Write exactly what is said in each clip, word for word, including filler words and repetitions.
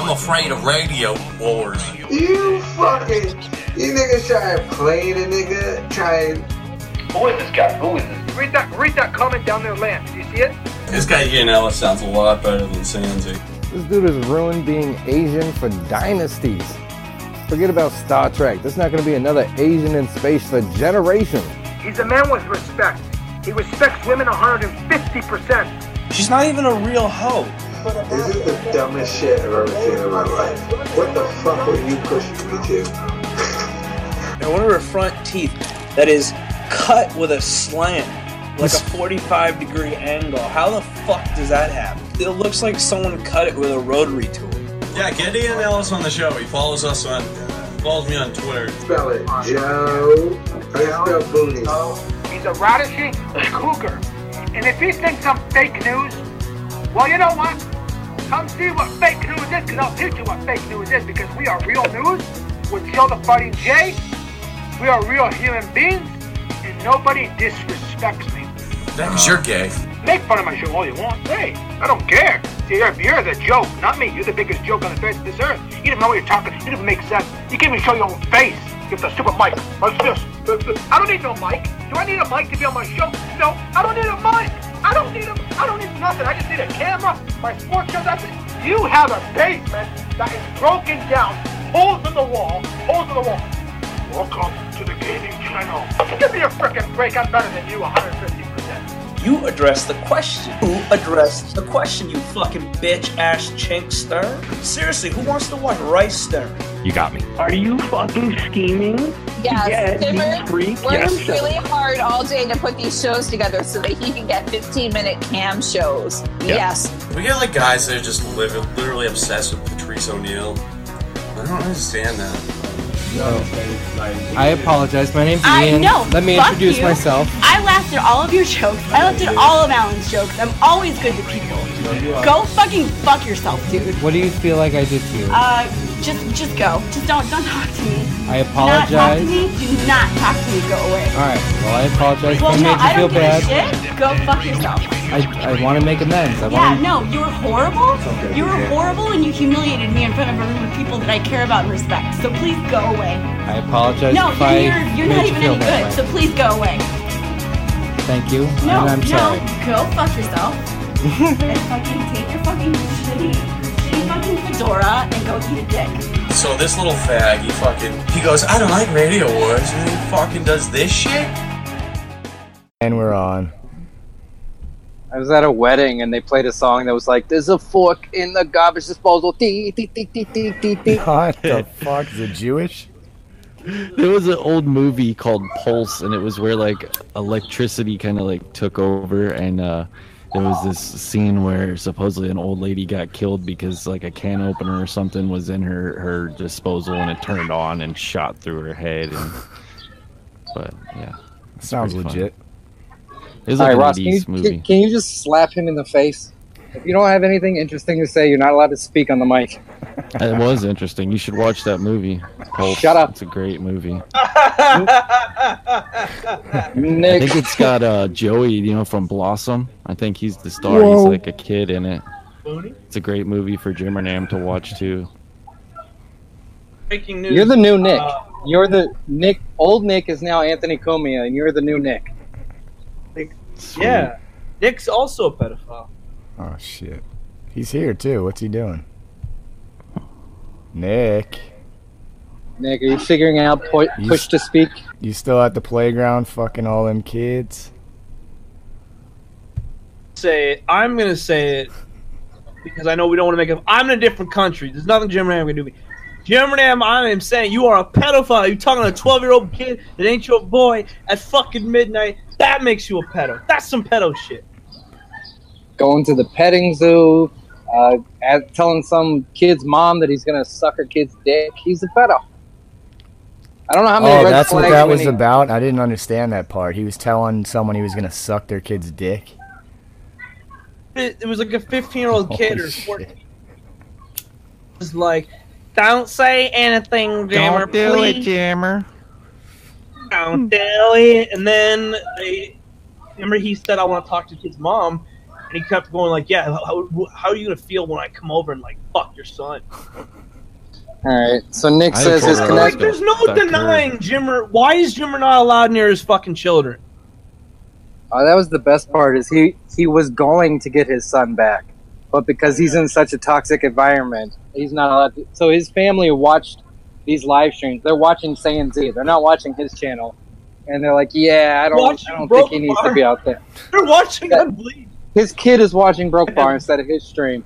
I'm afraid of radio wars. You fucking, you niggas try to play the nigga, try and... Who is this guy? Who is this? Read that, read that comment down there, Lance. Do you see it? This guy Ian Ellis sounds a lot better than Sansi. This dude has ruined being Asian for dynasties. Forget about Star Trek. There's not going to be another Asian in space for generations. He's a man with respect. He respects women one hundred fifty percent. She's not even a real hoe. This is the dumbest shit I've ever seen in my life. What the fuck were you pushing me to? And one of her front teeth that is cut with a slant, like a forty-five degree angle. How the fuck does that happen? It looks like someone cut it with a rotary tool. Yeah, get Ian Ellis on the show. He follows us on, follows me on Twitter. Spell it, Joe. I spell booty. He's a radishy cougar. And if he thinks I'm fake news, well, you know what? Come see what fake news is, because I'll teach you what fake news is, because we are real news with Joe the Fighting J. We are real human beings, and nobody disrespects me. Because you're gay. Make fun of my show all you want. Hey, I don't care. You're, you're the joke, not me. You're the biggest joke on the face of this earth. You don't know what you're talking. You don't make sense. You can't even show your own face. You have the stupid mic. What's this? I don't need no mic. Do I need a mic to be on my show? No, I don't need a mic. I don't need a, I don't need nothing. I just need a camera. My sports show, that's it. You have a basement that is broken down. Holes in the wall. Holes in the wall. Welcome to the gaming channel. Give me a frickin' break. I'm better than you one hundred fifty percent. You address the question. Who addressed the question, you fucking bitch-ass chinkster? Seriously, who wants to watch Rice Stirring? You got me. Are you fucking scheming? Yes, Timmer works really hard all day to put these shows together so that he can get fifteen minute cam shows. Yeah. Yes. We get like guys that are just live, literally obsessed with Patrice O'Neal. I don't understand that. No. I apologize. My name's I Ian. know. Let me Fuck introduce you. myself. I laughed at all of your jokes. I laughed at all of Alan's jokes. I'm always good to people. Go fucking fuck yourself, dude. What do you feel like I did to you? Uh, just just go. Just don't don't talk to me. I Do not talk to apologize. me. Do not talk to me. Go away. Alright, well I apologize Well, if I no, made you I feel don't give bad. a shit. Go fuck yourself. I, I want to make amends. I Yeah, want no, you were horrible. You were horrible, and you humiliated me in front of a room of people that I care about and respect. So please go away. I apologize No, if I you're you're made not you even feel any that good. way. So please go away. Thank you, No, and I'm no, sorry. go fuck yourself. And fucking take your fucking shitty, shitty fucking fedora and go eat a dick. So this little fag, he fucking, he goes, I don't like Radio Wars, and he fucking does this shit? And we're on. I was at a wedding and they played a song that was like, "There's a fork in the garbage disposal." Tee, tee, tee, tee, tee, tee, tee. What the fuck? Is it Jewish? There was an old movie called Pulse, and it was where like electricity kind of like took over, and uh, there was this scene where supposedly an old lady got killed because like a can opener or something was in her her disposal, and it turned on and shot through her head. And, but yeah, Sounds legit. It was All like right, an Ross, can you, eighties movie. can, can you just slap him in the face? If you don't have anything interesting to say, you're not allowed to speak on the mic. It was interesting. You should watch that movie. Pulse. Shut up. It's a great movie. Nick. I think it's got uh, Joey, you know, from Blossom. I think he's the star. Whoa. He's like a kid in it. It's a great movie for Jim and Am to watch too. Breaking news. You're the new Nick. Uh, You're the Nick. Old Nick is now Anthony Comia, and you're the new Nick. Sweet. yeah. Nick's also a pedophile. Oh shit. He's here too. What's he doing? Nick. Nick, are you figuring out pu- You push s- to speak? You still at the playground fucking all them kids? Say it. I'm gonna say it because I know we don't want to make it. I'm in a different country. There's nothing Jim Ram can do to me. Jim Ram, I am saying you are a pedophile. You're talking to a twelve-year-old kid that ain't your boy at fucking midnight. That makes you a pedo. That's some pedo shit. Going to the petting zoo, uh, at, telling some kid's mom that he's gonna suck her kid's dick. He's a pedo. I don't know how many. Oh, red that's what flags that when was he- about? I didn't understand that part. He was telling someone he was gonna suck their kid's dick. It, it was like a fifteen-year-old kid Holy or shit. fourteen. It was like, don't say anything, Jammer, Don't do please. it, Jammer. Don't do it. And then they, remember he said, I want to talk to the kid's mom. And he kept going like, yeah, how, how are you gonna feel when I come over and like fuck your son? All right. So Nick I says his told her Like, connection. there's no Back to her. denying Jimmer. Why is Jimmer not allowed near his fucking children? Oh, that was the best part. Is he he was going to get his son back, but because he's in such a toxic environment, he's not allowed to. So his family watched these live streams. They're watching Saiyan Z. They're not watching his channel, and they're like, "Yeah, I don't, Watching I don't Broke think he needs Bar. to be out there." They're watching Yeah. him bleed. His kid is watching Broke Bar instead of his stream.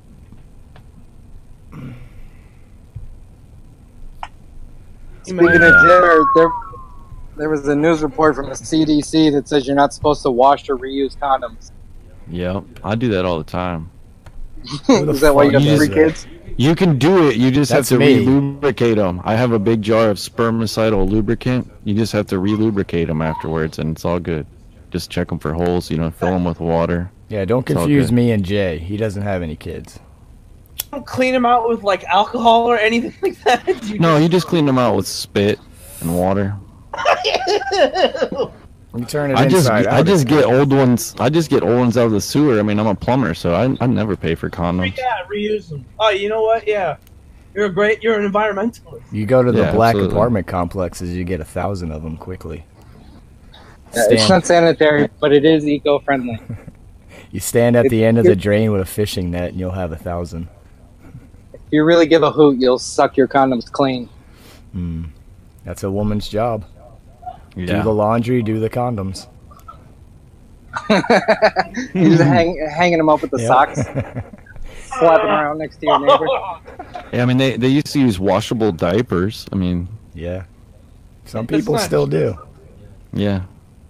Speaking of Jimmer, there, there was a news report from the C D C that says you're not supposed to wash or reuse condoms. Yep, I do that all the time. Is that why you fuck have does three that? kids? You can do it. You just That's have to me. re-lubricate them. I have a big jar of spermicidal lubricant. You just have to re-lubricate them afterwards, and it's all good. Just check them for holes. You know, fill them with water. Yeah, don't It's all confuse good. me and Jay. He doesn't have any kids. Don't clean him out with like alcohol or anything like that. You No, you just clean them out with spit and water. You turn it I just, inside I out. just get old ones. I just get old ones out of the sewer. I mean, I'm a plumber, so I, I never pay for condoms. Yeah, reuse them. Oh, you know what? Yeah, you're a great. You're an environmentalist. You go to the Yeah, black absolutely. apartment complexes, you get a thousand of them quickly. Yeah, it's not sanitary, but it is eco-friendly. You stand at If the end of the you're- drain with a fishing net, and you'll have a thousand. If you really give a hoot, you'll suck your condoms clean. Hmm. That's a woman's job. Do Yeah. the laundry, do the condoms. You're just hang, hanging them up with the Yep. socks, slapping around next to your neighbor. Yeah, I mean, they, they used to use washable diapers. I mean, Yeah. Some That's people not- still do. yeah.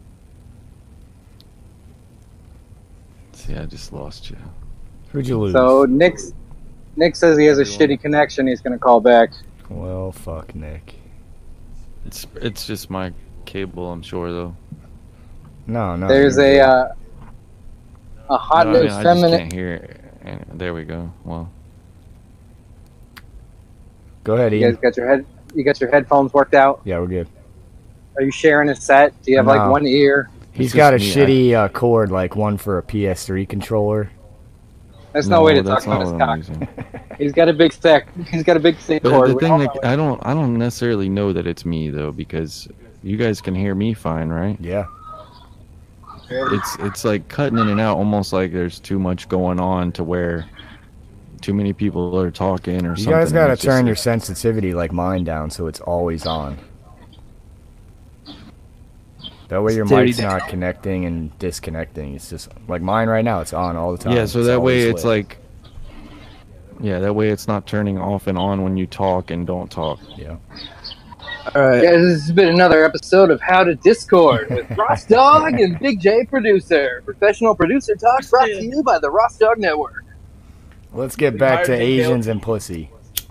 See, I just lost you. Who'd you lose? So Nick's, Nick says he has a shitty connection. He's going to call back. Well, fuck Nick. It's it's just my cable, I'm sure, though. No, no. There's you're a good. uh, a hot No, I, mean, nose I just feminine. can't hear it. And there we go. Well, Go ahead, You Ian. guys got your head. You got your headphones worked out. Yeah, we're good. Are you sharing a set? Do you have like No. one ear? He's It's got a just me, shitty uh, cord, like one for a P S three controller. That's no, way to talk that's about not his what cock. I'm using. He's got a big thick. He's got a big thick But cord. the We thing, all like, know I don't, I don't necessarily know that it's me though, because you guys can hear me fine, right? Yeah. it. It's, it's like cutting in and out, almost like there's too much going on to where too many people are talking or You something. guys and gotta it's just turn like- your sensitivity like mine down so it's always on. That way your Sensitivity mic's down. not connecting and disconnecting. It's just like mine right now. It's on all the time. Yeah, so that way always it's lit. like, yeah, that way it's not turning off and on when you talk and don't talk. Yeah. All right. Yeah, this has been another episode of How to Discord with Ross Dog and Big J Producer. Professional producer talk brought to you by the Ross Dog Network. Let's get back to hired Big Dale. Asians and pussy.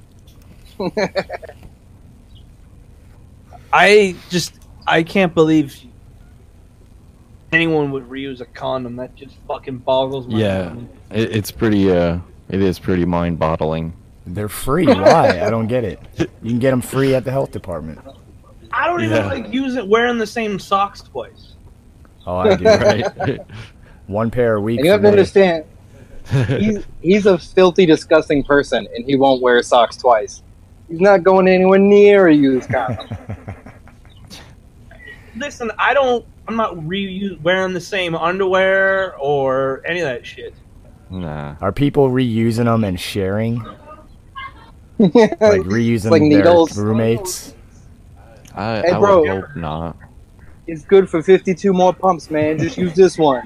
I just I can't believe anyone would reuse a condom. That just fucking boggles my Yeah, mind. it, it's pretty, uh, it is pretty mind-boggling. They're free. Why? I don't get it. You can get them free at the health department. I don't even Yeah. like use it wearing the same socks twice. Oh, I do. Right? One pair a week. And you have for to me. understand, he's, he's a filthy, disgusting person, and he won't wear socks twice. He's not going anywhere near a used condom. Listen, I don't. I'm not reuse wearing the same underwear or any of that shit. Nah. Are people reusing them and sharing? Like reusing like their needles. roommates? I, Hey, I bro. would hope not. It's good for fifty-two more pumps, man. Just use this one.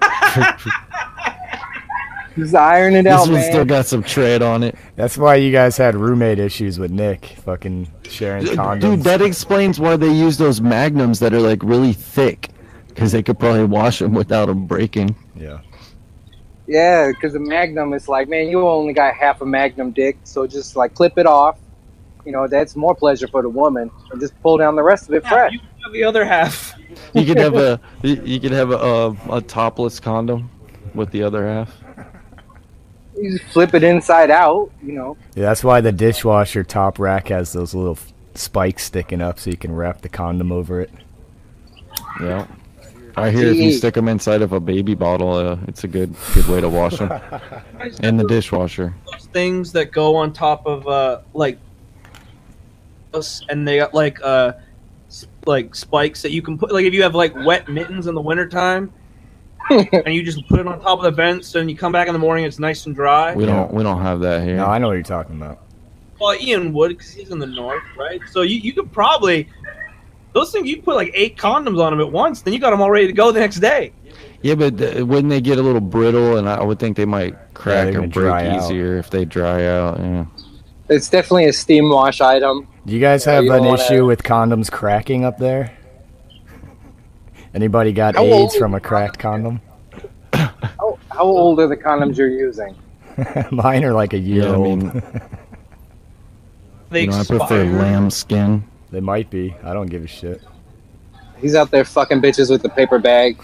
Just iron it This out, one's man. still got some tread on it. That's why you guys had roommate issues with Nick. Fucking sharing condoms. Dude, that explains why they use those magnums that are like really thick, because they could probably wash them without them breaking. Yeah. Yeah, because the Magnum is like, man, you only got half a Magnum dick, so just like clip it off. You know, that's more pleasure for the woman, and just pull down the rest of it Yeah, fresh. you have the other half. You could have a you you could have a, a a topless condom with the other half. You just flip it inside out, you know. Yeah, that's why the dishwasher top rack has those little f- spikes sticking up so you can wrap the condom over it. Yeah. I hear if you stick them inside of a baby bottle, uh, it's a good good way to wash them. In the dishwasher. Those things that go on top of uh like, and they got like uh like spikes that you can put, like if you have like wet mittens in the wintertime, and you just put it on top of the vents, and you come back in the morning, it's nice and dry. We don't we don't have that here. No, I know what you're talking about. Well, Ian would, because he's in the north, right? So you, you could probably, those things, you put like eight condoms on them at once, then you got them all ready to go the next day. Yeah, but uh, wouldn't they get a little brittle, and I would think they might crack Yeah, or they're break gonna dry out. easier if they dry out. Yeah. It's definitely a steam wash item. Do you guys have You an don't wanna- issue with condoms cracking up there? Anybody got How AIDS old- from a cracked condom? How, how old are the condoms you're using? Mine are like a year Yeah, I old. mean, They you know, I prefer expire. lamb skin. They might be. I don't give a shit. He's out there fucking bitches with the paper bag.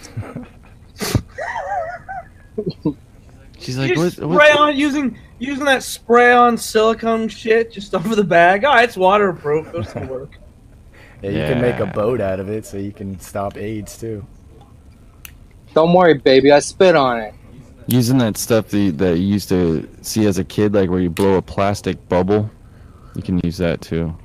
She's You like, what, just spray what? on using using that spray on silicone shit just over the bag. Oh, it's waterproof. Goes to work. Yeah, you can make a Yeah. boat out of it so you can stop AIDS too. Don't worry, baby. I spit on it. Using that stuff that you, that you used to see as a kid, like where you blow a plastic bubble, you can use that too.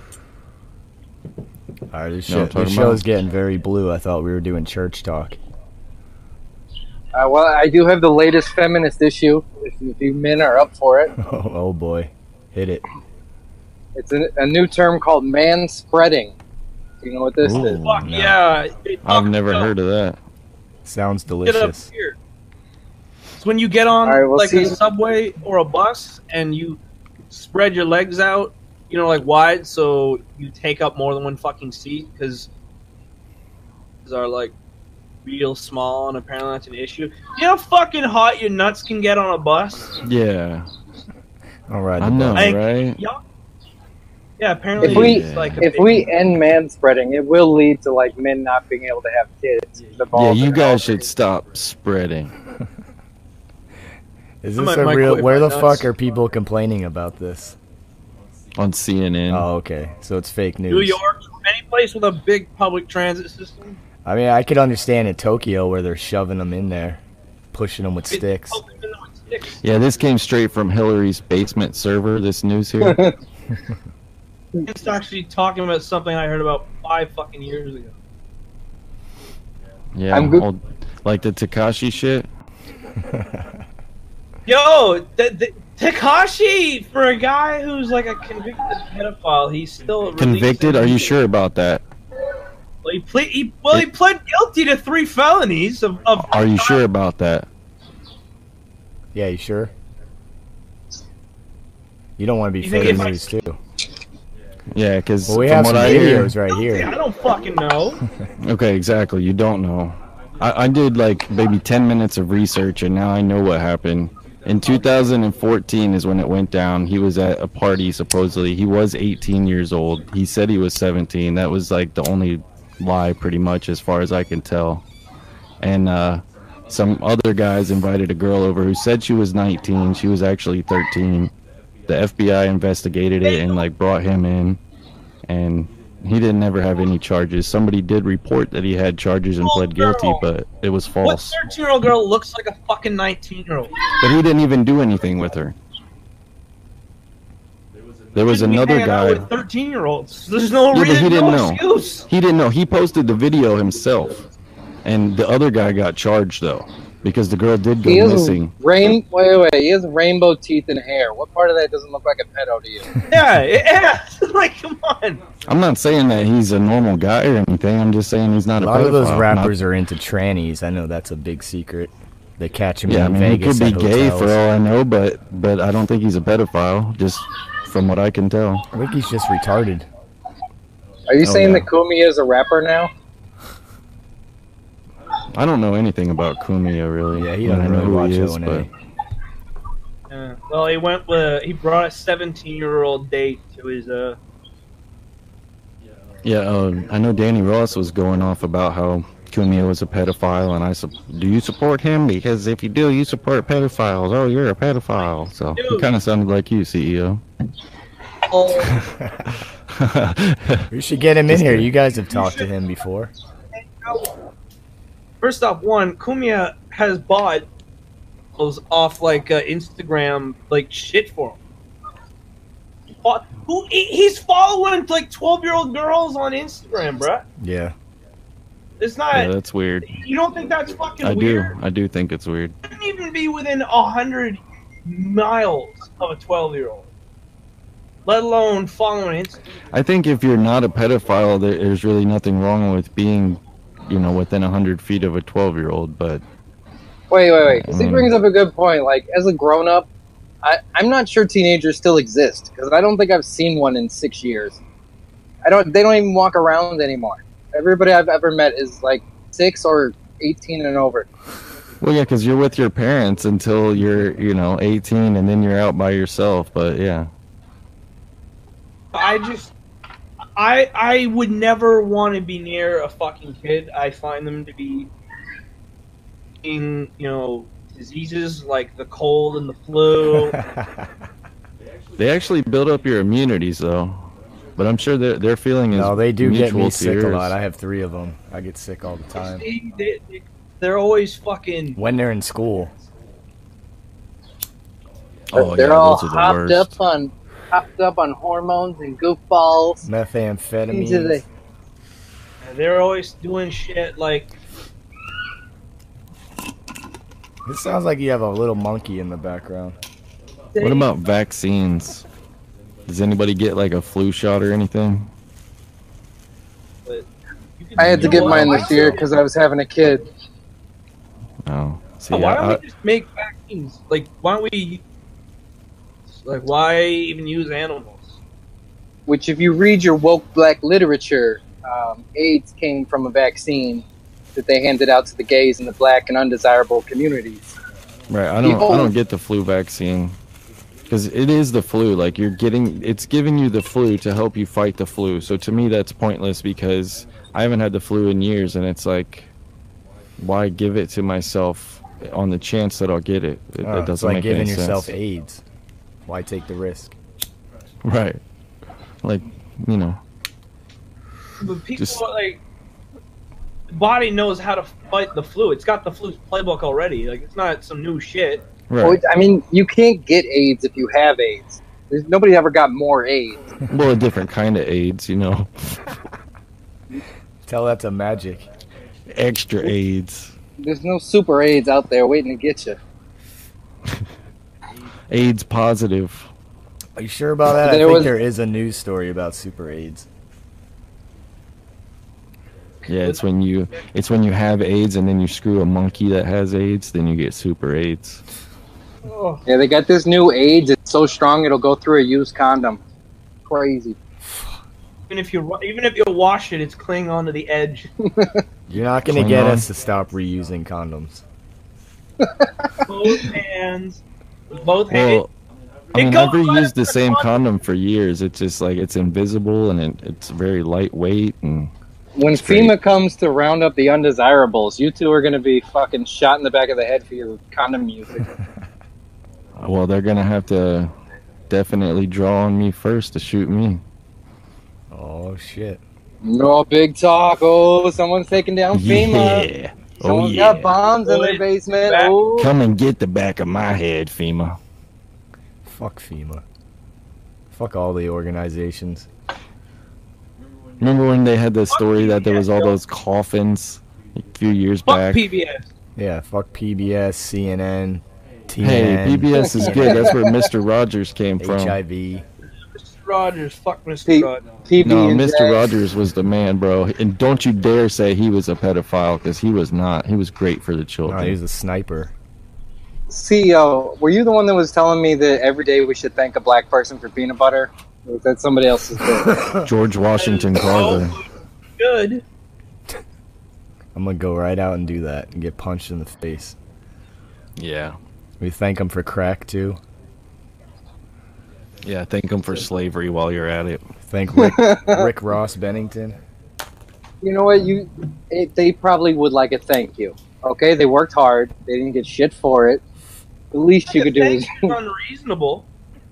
All right, this, You know shit, what I'm this talking show's about? getting very blue. I thought we were doing church talk. Uh, well, I do have the latest feminist issue. If, if you men are up for it, Oh, oh boy, hit it. it's a, a new term called man spreading. Do you know what this Ooh. is? Fuck no. yeah. They talk I've never about- heard of that. Sounds Get up delicious. here. It's when you get on All right, well, like see- a subway or a bus and you spread your legs out, you know, like wide, so you take up more than one fucking seat because are like real small, and apparently that's an issue. You know how fucking hot your nuts can get on a bus? Yeah. All right. I know, Like, right? Yeah, yeah apparently If we it's like a if big- we end man spreading, it will lead to like men not being able to have kids. The Yeah, balls you are guys healthy. should stop spreading. Is I this might a real? microwave Where my the nuts. fuck are people complaining about this? On C N N. Oh, okay. So it's fake news. New York, any place with a big public transit system. I mean, I could understand in Tokyo where they're shoving them in there, pushing them with sticks. Yeah, this came straight from Hillary's basement server, this news here. It's actually talking about something I heard about five fucking years ago. Yeah, I'm good- old- like the Takashi shit. Yo, the, the, Takashi, for a guy who's like a convicted pedophile, he's still Convicted? Are releasing- you sure about that? Well, he, ple- he, well, he pled guilty to three felonies of. of Are you sure about that? Yeah, you sure? You don't want to be You think fake if I- news too. Yeah, because Well, we from have what some I hear, videos right I here. don't fucking know. okay, exactly. You don't know. I, I did like maybe ten minutes of research, and now I know what happened. In two thousand fourteen is when it went down. He was at a party, supposedly. He was eighteen years old. He said he was seventeen. That was like the only lie, pretty much, as far as I can tell. And uh, some other guys invited a girl over who said she was nineteen. She was actually thirteen. The F B I investigated it and like brought him in, and he didn't ever have any charges. Somebody did report that he had charges and pled guilty, but it was What false. thirteen-year-old girl looks like a fucking nineteen-year-old? But he didn't even do anything with her. There was another guy. with thirteen-year-olds. There's no Yeah, but reason, he didn't no know. excuse. He didn't know. He posted the video himself, and the other guy got charged though because the girl did go He has missing. rain. Wait, wait, wait. He has rainbow teeth and hair. What part of that doesn't look like a pedo to you? Yeah, yeah. Like, come on. I'm not saying that he's a normal guy or anything. I'm just saying he's not A a lot of those pedophile. rappers Not- are into trannies. I know that's a big secret. They catch him Yeah, I in mean, he Vegas could be at gay hotels. for all I know, but but I don't think he's a pedophile. Just from what I can tell. I think he's just retarded. Are you Oh, saying yeah. that Kumi is a rapper now? I don't know anything about Kumia really. Yeah, he but I doesn't know really who watch he is, O N A. but Yeah. Well, he went with he brought a seventeen-year-old date to his uh. yeah, uh, I know Danny Ross was going off about how Kumia was a pedophile, and I sup- do you support him? Because if you do, you support pedophiles. Oh, you're a pedophile. So he Dude. kind of sounded like you, C E O. We should get him in here. You guys have talked to him before. First off, one, Kumia has bought those off like uh, Instagram like shit for him. Fo- Who he- he's following like twelve year old girls on Instagram, bruh. Yeah. It's not. Yeah, that's weird. You don't think that's fucking I weird? do. I do think it's weird. You couldn't even be within a hundred miles of a twelve year old, let alone following Instagram. I think if you're not a pedophile, there- there's really nothing wrong with being, you know, within a hundred feet of a twelve-year-old. But Wait, wait, wait. 'Cause he Mm. brings up a good point. Like, as a grown-up, I, I'm not sure teenagers still exist because I don't think I've seen one in six years. I don't. They don't even walk around anymore. Everybody I've ever met is like six or eighteen and over. well, yeah, because you're with your parents until you're, you know, eighteen, and then you're out by yourself. But yeah, I just, I I would never want to be near a fucking kid. I find them to be, in you know, diseases like the cold and the flu. they actually build up your immunities, though. But I'm sure their their feeling is No, they do get mutual me to sick a yours. lot. I have three of them. I get sick all the time. they, they, they, they're always fucking. When they're in school. Oh, They're yeah, all those are the hopped worst. up on hopped up on hormones and goofballs. These are Methamphetamines. the- They're always doing shit like. It sounds like you have a little monkey in the background. What about vaccines? Does anybody get like a flu shot or anything? I had to get mine this year because I was having a kid. Oh, see, why don't I, we just make vaccines? Like, why don't we? Like, why even use animals? Which, if you read your woke black literature, um, AIDS came from a vaccine that they handed out to the gays in the black and undesirable communities. right, I don't, I People- don't get the flu vaccine because it is the flu. Like you're getting, it's giving you the flu to help you fight the flu. So to me, that's pointless because I haven't had the flu in years, and it's like, why give it to myself on the chance that I'll get it? It, Oh, it it's doesn't like make giving any yourself sense. AIDS. Why take the risk? Right, like you know. But people Just- are like, the body knows how to fight the flu. It's got the flu playbook already. Like, it's not some new shit. Right. Well, I mean, you can't get AIDS if you have AIDS. There's, nobody ever got more AIDS. Well, a different kind of AIDS, you know. Tell that to Magic. Extra AIDS. There's no super AIDS out there waiting to get you. AIDS positive. Are you sure about that? I There think was- there is a news story about super AIDS. Yeah, it's when you it's when you have AIDS and then you screw a monkey that has AIDS, then you get super AIDS. Oh, Yeah, they got this new AIDS. It's so strong it'll go through a used condom. Crazy. even if you even if you wash it, it's clinging onto the edge. You're not going to Cling get on. us to stop reusing condoms. Both hands, both hands. Well, I It mean, goes I've right reused the up to same the condom for years. It's just like it's invisible and it, it's very lightweight and When It's great. FEMA comes to round up the undesirables, you two are going to be fucking shot in the back of the head for your condom usage. well, they're gonna have to definitely draw on me first to shoot me. Oh, shit. No big talk. Oh, someone's taking down FEMA. Yeah. Oh Someone's yeah. got bombs in their basement. Back. Oh. Come and get the back of my head, FEMA. Fuck FEMA. Fuck all the organizations. Remember when they had the story that there was all those coffins a few years Fuck back? P B S. Yeah, fuck P B S, C N N, T N Hey, N. P B S is good. That's where Mister Rogers came from. H I V. Mister Rogers. Fuck Mister P- Rogers. P B No, and Mister J. Rogers was the man, bro. And don't you dare say he was a pedophile, because he was not. He was great for the No, children. he was a sniper. C E O, were you the one that was telling me that every day we should thank a black person for peanut butter? Or was that somebody else's bit? George Washington Carver. Good. I'm gonna go right out and do that and get punched in the face. Yeah. We thank him for crack too. Yeah, thank him for slavery while you're at it. Thank Rick, Rick Ross Bennington. You know what? You, it, they probably would like a thank you. Okay, they worked hard. They didn't get shit for it. The least you could do is. It's unreasonable.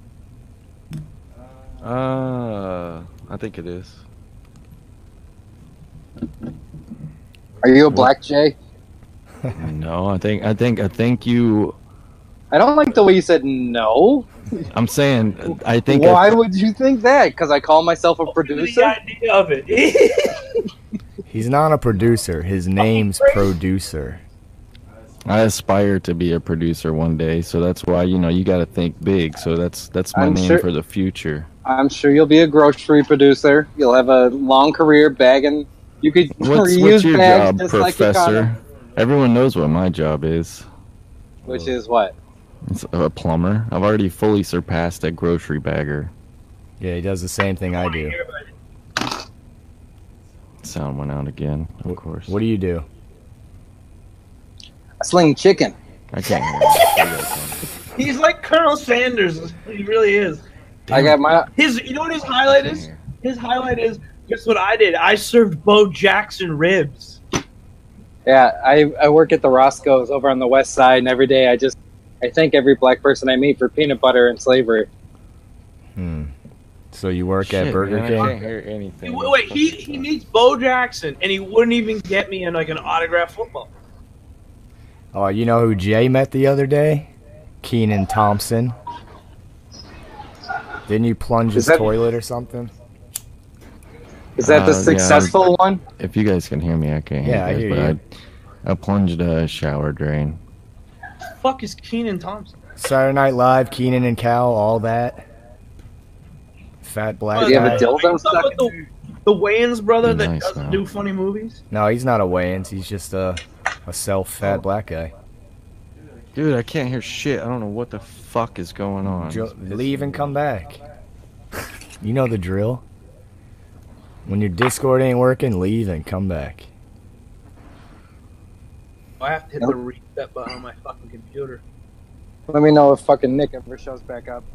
Uh, I think it is. Are you a black Jay? No, I think I think I think you. I don't like the way you said no. I'm saying I think. Why I, would you think that? Because I call myself a producer. The idea of it. He's not a producer. His name's Producer. I aspire to be a producer one day, so that's why you know you got to think big. So that's that's my I'm name sure- for the future. I'm sure you'll be a grocery producer. You'll have a long career bagging. You could What's, reuse what's your bags job, just like you Professor? kinda- Everyone knows what my job is. Which is what? It's a plumber. I've already fully surpassed a grocery bagger. Yeah, he does the same thing I do. Sound went out again, of course. What do you do? I sling chicken. I can't hear you. He's like Colonel Sanders. He really is. I got my. His, you know what his highlight is? His highlight is, guess what I did? I served Bo Jackson ribs. Yeah, I, I work at the Roscoe's over on the west side, and every day I just I thank every black person I meet for peanut butter and slavery. Hmm. So you work Shit, at Burger man, I King? can't hear anything. Wait, wait, he, he meets Bo Jackson, and he wouldn't even get me in like an autographed football. Oh, you know who Jay met the other day? Keenan Thompson. Didn't you plunge his Is that- toilet or something? Is that the Uh, yeah, successful one? If you guys can hear me, I can't hear Yeah, I you. hear Guys, you. but I, I plunged a shower drain. Fuck is Keenan Thompson? Saturday Night Live, Keenan and Cal, all that. Fat black Did you have a guy. dildo Talking stuck about the, the Wayans brother that Nice, doesn't man. do funny movies? No, he's not a Wayans. He's just a, a self-fat black guy. Dude, I can't hear shit. I don't know what the fuck is going on. Jo- leave and come back. You know the drill. When your Discord ain't working, leave and come back. I have to hit the reset button on my fucking computer. Let me know if fucking Nick ever shows back up.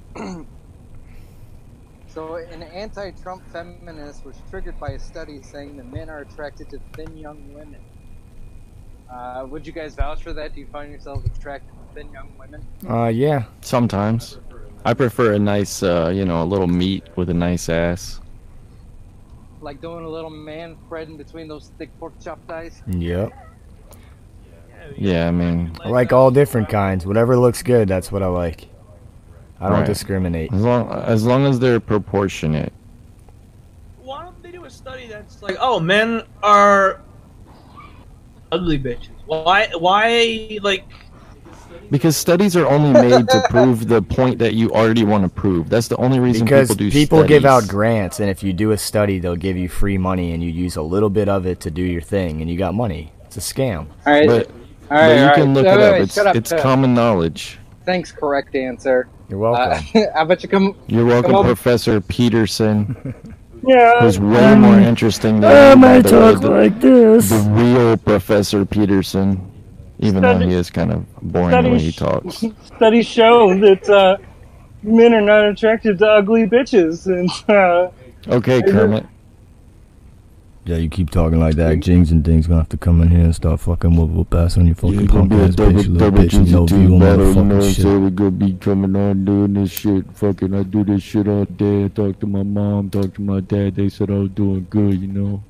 So, an anti-Trump feminist was triggered by a study saying that men are attracted to thin young women. Uh, would you guys vouch for that? Do you find yourselves attracted to thin young women? Uh, yeah. Sometimes. I prefer a nice, uh, you know, a little meat with a nice ass. Like doing a little man spread in between those thick pork chop thighs? Yep. Yeah, I mean, I like all different kinds. Whatever looks good, that's what I like. I don't Right. discriminate. as long as long as they're proportionate. Why don't they do a study that's like, oh, men are ugly bitches? Why, why, like... Because studies are only made to prove the point that you already want to prove. That's the only reason Because people do people studies. give out grants, and if you do a study, they'll give you free money, and you use a little bit of it to do your thing, and you got money. It's a scam. All right. But, all right, but you all right. can look Wait, it wait, up. wait, It's shut up, it's shut up. common knowledge. Thanks, correct answer. You're welcome. Uh, I bet you come. You're welcome, come over- Professor Peterson. Yeah. Who's way more interesting than I by might the way, talk the, like this. the real Professor Peterson. Even though Study- he is kind of boring the way he Studies- talks. Studies show that uh, men are not attracted to ugly bitches, and uh, Okay, Kermit. Yeah, you keep talking like that. Jings and Ding's gonna have to come in here and start fucking whoop whoop ass on your fucking It's gonna punk be a ass double, bitch, you little double bitch, you no G view T on battle, you know what I'm motherfucking shit. saying? We gonna be coming on doing this shit. Fucking, I do this shit all day. I talk to my mom, talk to my dad. They said I was doing good, you know?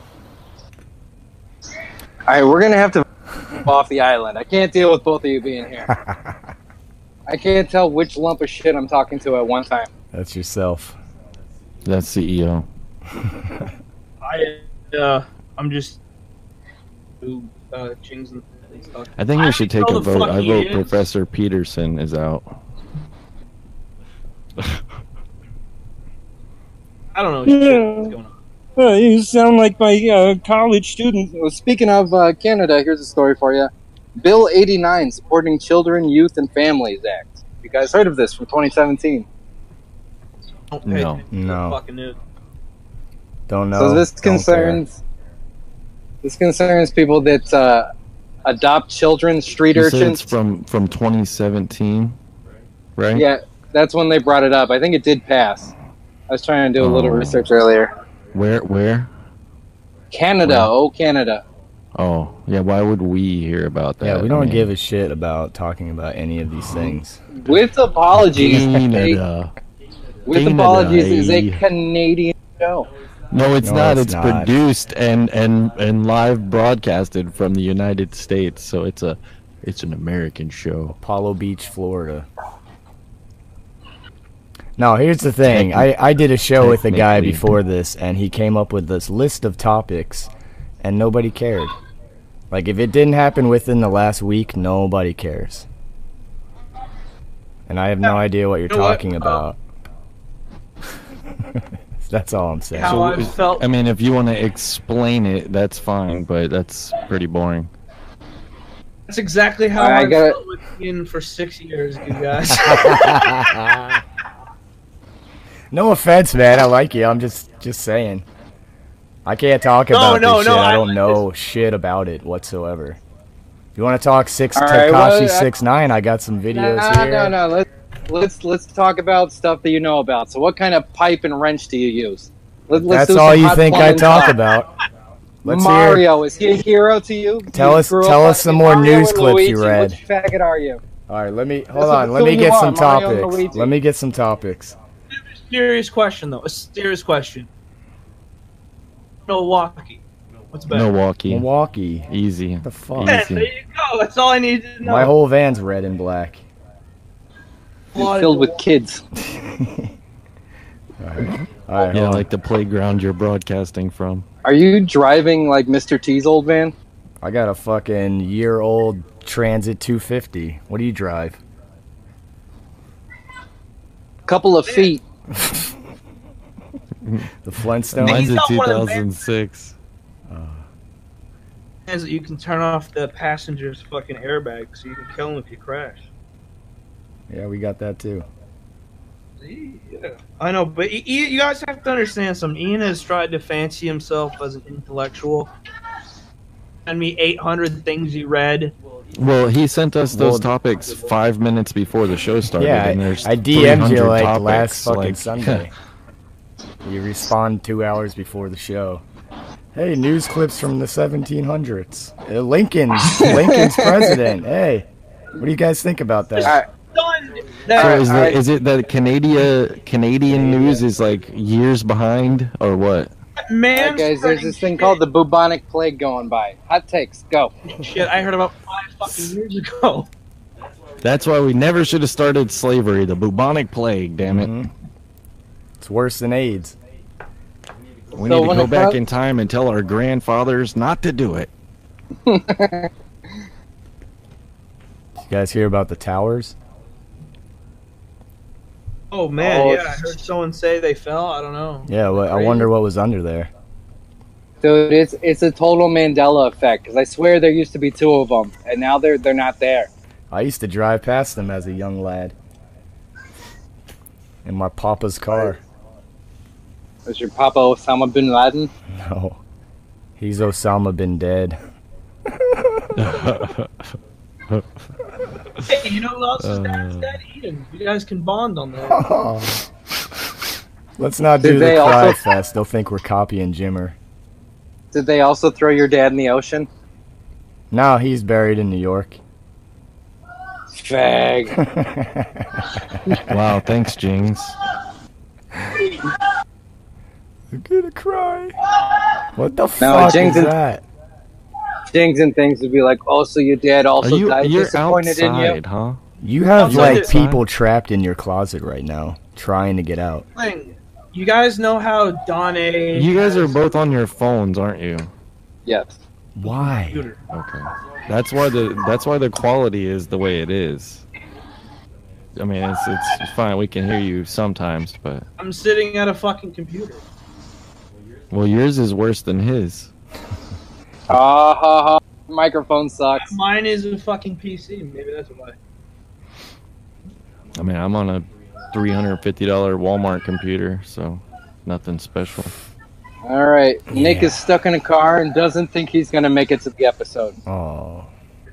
All right, we're gonna have to off the island. I can't deal with both of you being here. I can't tell which lump of shit I'm talking to at one time. That's yourself. That's C E O. I, uh, I'm just... Ooh, uh, Chings and stuff. I think we should take know a the vote. fuck I he vote is. Professor Peterson is out. I don't know shit Yeah. what's going on. uh, you sound like my uh, college student. Well, speaking of uh, Canada, here's a story for you. Bill eighty-nine, Supporting Children, Youth, and Families Act. You guys heard of this from twenty seventeen? Don't No. pay attention to the No. fucking news. Don't know. so this don't care. concerns this concerns people that uh, adopt children, street You said urchins. it's from, from twenty seventeen, right? Yeah, that's when they brought it up. I think it did pass. I was trying to do a little Oh. research earlier. Where? Where? Canada, Where? oh Canada. Oh, yeah, why would we hear about that? Yeah, we I don't mean, give a shit about talking about any of these things. With apologies, a- Canada. with Canada, apologies, is a eh? Canadian show. No, it's No, not. it's It's, not. produced and, and and live broadcasted from the United States, so it's a it's an American show. Apollo Beach, Florida. No, here's the thing. I, I did a show with a guy Technically. before this, and he came up with this list of topics, and nobody cared. Like, if it didn't happen within the last week, nobody cares. And I have no idea what you're You know what? talking about. That's all I'm saying. How I felt. I mean, if you want to explain it, that's fine, but that's pretty boring. That's exactly how I I, gotta- felt with Ian for six years, you guys. No offense, man. I like you. I'm just just saying. I can't talk No, about no, this no, shit. I I don't like know shit about it whatsoever. If you want to talk six All right, Tekashi well, I- six nine, I got some videos no, here. no, no. Let's let's let's talk about stuff that you know about. So, what kind of pipe and wrench do you use? Let, let's That's do all some you hot think I plumbing talk talk. about. Let's hear. Mario, is he a hero to you? Tell You us- grew tell up us some watching more Mario news and clips you Luigi? read. Which faggot are you? All right, let me hold That's on. what- Let who me you get are, some Mario and topics. Luigi. Let me get some topics. Serious question, though. A serious question. Milwaukee. What's better? Milwaukee. Milwaukee. Easy. The fuck? Yeah, Easy. there you go. That's all I needed to know. My whole van's red and black. It's filled with kids. All right. All right, Yeah, hold on. like the playground you're broadcasting from. Are you driving like Mister T's old van? I got a fucking year-old Transit two fifty. What do you drive? Couple of feet. The Flintstones. Mine's a not two one of them thousand six. Is that you can turn off the passenger's fucking airbag so you can kill him if you crash. Yeah, we got that too. Yeah. I know, but I- I- you guys have to understand something. Ian has tried to fancy himself as an intellectual. Send me eight hundred things he read. Well, he sent us those Well- topics five minutes before the show started. Yeah, and there's I, I D M'd you three hundred like topics, last fucking like- Sunday. You respond two hours before the show. Hey, news clips from the seventeen hundreds. Uh, Lincoln's Lincoln's president. Hey, what do you guys think about that? All right. Done. So That, is, the, alright. is it that Canada Canadian news is like years behind, or what? man, Alright, guys, there's this thing called the bubonic plague going by. Hot takes, go. shit I heard about five fucking years ago. That's why we never should have started slavery, the bubonic plague. Damn it! Mhm. It's worse than AIDS. We So need to when go it back comes- in time and tell our grandfathers not to do it. You guys hear about the towers? Oh man, Oh, yeah, I heard someone say they fell. I don't know. Yeah, well, I Crazy. wonder what was under there. Dude, it's it's a total Mandela effect, because I swear there used to be two of them, and now they're they're not there. I used to drive past them as a young lad. In my papa's car. Was your papa Osama bin Laden? No. He's Osama bin dead. Hey, you know who else is dad's Uh. dad? Ian. You guys can bond on that. Let's not Did do the they cry also- fest. They'll think we're copying Jimmer. Did they also throw your dad in the ocean? No, he's buried in New York. Fag. Wow, thanks, Jings. I'm gonna cry. What the No, fuck Jings is and- that? Things and things would be like, oh, so your dad Are also you? died You're disappointed in you? outside, huh? You have I'm like outside. people trapped in your closet right now, trying to get out. Thing. You guys know how Don A. You guys are both on your phones, aren't you? Yes. Why? computer. Okay. That's why the that's why the quality is the way it is. I mean, it's it's fine. We can hear you sometimes, but I'm sitting at a fucking computer. well, yours is worse than his. Ha ha ha. Microphone sucks. Mine is a fucking P C. Maybe that's why. I mean, I'm on a three hundred fifty dollar Walmart computer, so nothing special. All right. Nick Yeah. is stuck in a car and doesn't think he's going to make it to the episode. Oh.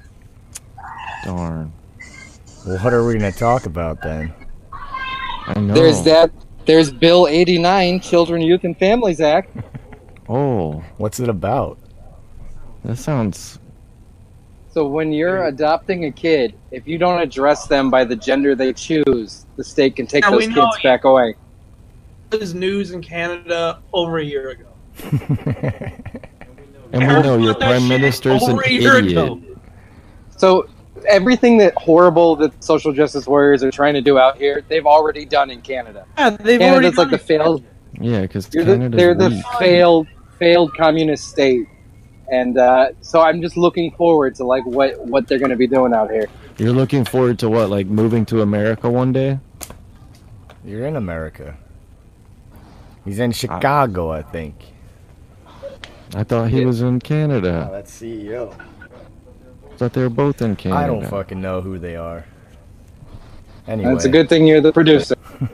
Darn. Well, what are we gonna talk about then? I know. There's that. There's Bill eighty-nine, Children, Youth, and Families Act. Oh, What's it about? that sounds. So when you're adopting a kid, if you don't address them by the gender they choose, the state can take Yeah, we those know kids you- back away. was news in Canada over a year ago. And we know your prime minister's an over a year idiot. ago. So everything that horrible that social justice warriors are trying to do out here, they've already done in Canada. Yeah, they've Canada's already like the failed. Yeah, because They're the, Canada's they're the weak. failed failed communist state, and uh, so I'm just looking forward to like what what they're going to be doing out here. You're looking forward to what, like moving to America one day? You're in America. He's in Chicago, I think. I thought he was in Oh, Canada. that's C E O. I thought they were both in Canada. I don't fucking know who they are. Anyway. It's a good thing you're the producer.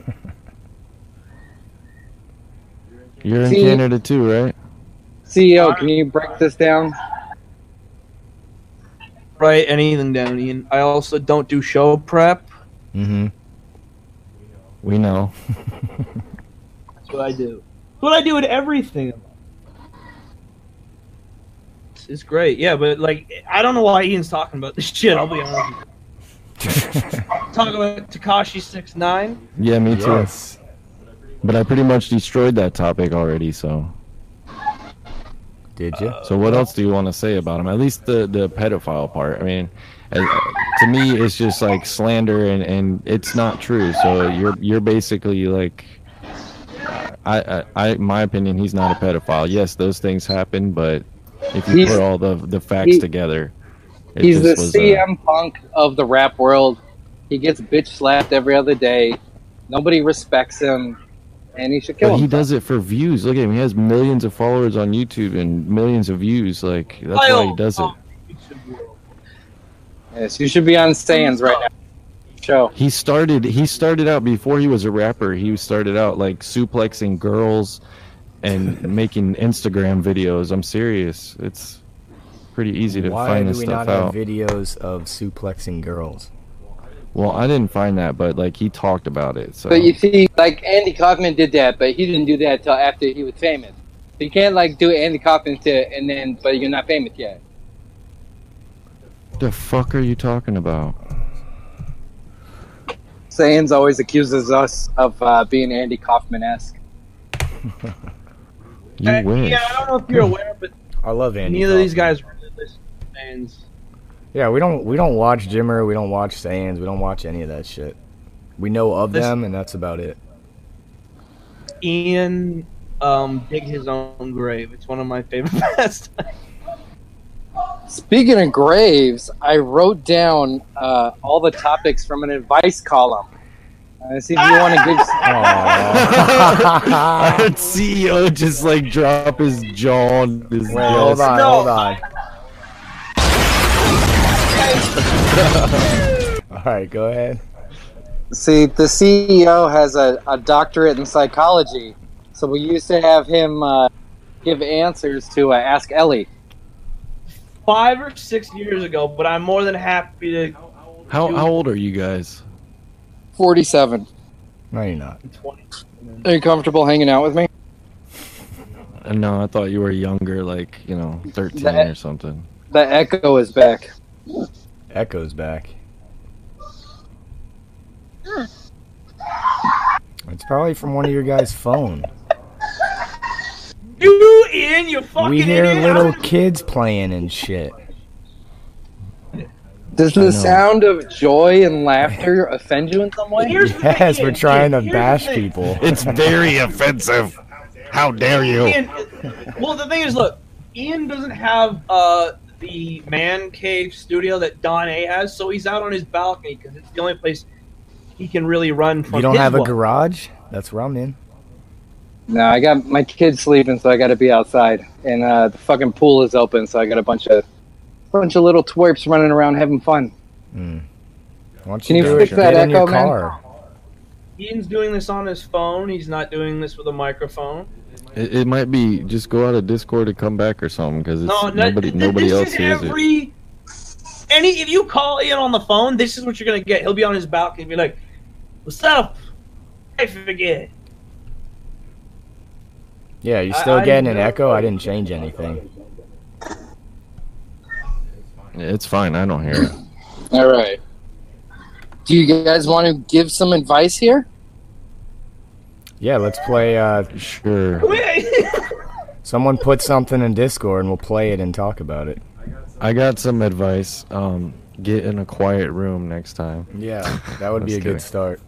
You're in See- Canada too, right? C E O, can you break this down? Write anything down, Ian. I also don't do show prep. Mm-hmm. We know. That's what I do. That's what I do with everything. It's, it's great, yeah, but like I don't know why Ian's talking about this shit. I'll be honest. With you. Talking about Tekashi six nine. Yeah, me too. Yes. But I pretty much destroyed that topic already, so. Did you? So what else do you want to say about him? At least the, the pedophile part. I mean, uh, to me, it's just like slander, and, and it's not true. So you're you're basically like, I, I I my opinion, he's not a pedophile. Yes, those things happen, but if you He's- put all the the facts he- together, it He's the just was, C uh, M Punk of the rap world. He gets bitch slapped every other day. Nobody respects him, and he should kill But he him. does it for views. Look at him; he has millions of followers on YouTube and millions of views. Like that's why he does it. Yes, you should be on stands right now. Show. He started. He started out before he was a rapper. He started out like suplexing girls and making Instagram videos. I'm serious. It's pretty easy to Why find do this we stuff not out. have videos of suplexing girls? Well, I didn't find that, but like he talked about it. So But you see, like Andy Kaufman did that, but he didn't do that until after he was famous. So you can't like do Andy Kaufman to, and then, but you're not famous yet. the fuck are you talking about? Sayans always accuses us of uh, being Andy Kaufman-esque. You Uh, wish. Yeah, I don't know if you're aware, but I love Andy. neither of these Kaufman. guys really listen to fans. Yeah, we don't we don't watch Jimmer, we don't watch Sayans, we don't watch any of that shit. We know of This- them, and that's about it. Ian um, dig his own grave. It's one of my favorite pastimes. Speaking of graves, I wrote down uh, all the topics from an advice column. Uh, see if you want to give. I heard C E O just like drop his jaw on his Wait, hold desk. on, No. hold on. Alright, go ahead. See, the C E O has a, a doctorate in psychology, so we used to have him uh, give answers to uh, Ask Ellie. Five or six years ago, but I'm more than happy to. How how old are you guys? forty-seven. No, you're not. Are you comfortable hanging out with me? Uh, No, I thought you were younger, like you know, thirteen That- or something. The echo is back. Echo's back. It's probably from one of your guys' phone. You Ian, you fucking We hear idiot. little kids playing and shit. Does I know. the sound of joy and laughter offend you in some way? Here's the Yes, thing, we're trying to Ian, here's bash the thing. people. It's very offensive. How dare you? Ian, well, the thing is, look, Ian doesn't have uh, the man cave studio that Don A has, so he's out on his balcony because it's the only place he can really run from. You don't his have a work. garage? That's where I'm in. No, I got my kids sleeping, so I got to be outside, and uh, the fucking pool is open, so I got a bunch of bunch of little twerps running around having fun. Mm. Why don't Can you do fix it? that Get in your echo, man? car. Ian's doing this on his phone. He's not doing this with a microphone. It, it might be just go out of Discord and come back or something because No, no, nobody th- nobody this else is hears it. every, Any if you call Ian on the phone, this is what you're gonna get. He'll be on his balcony and be like, "What's up? I forget." Yeah, you I- still I getting an know. echo? I didn't change anything. It's fine. I don't hear it. All right. Do you guys want to give some advice here? Yeah, let's play. Uh, sure. Someone put something in Discord and we'll play it and talk about it. I got some advice. Um, get in a quiet room next time. Yeah, that would be a Just good kidding. start.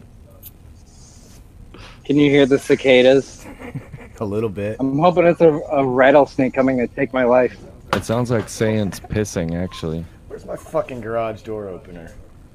Can you hear the cicadas? A little bit. I'm hoping it's a, a rattlesnake coming to take my life. It sounds like Saiyans pissing, actually. Where's my fucking garage door opener?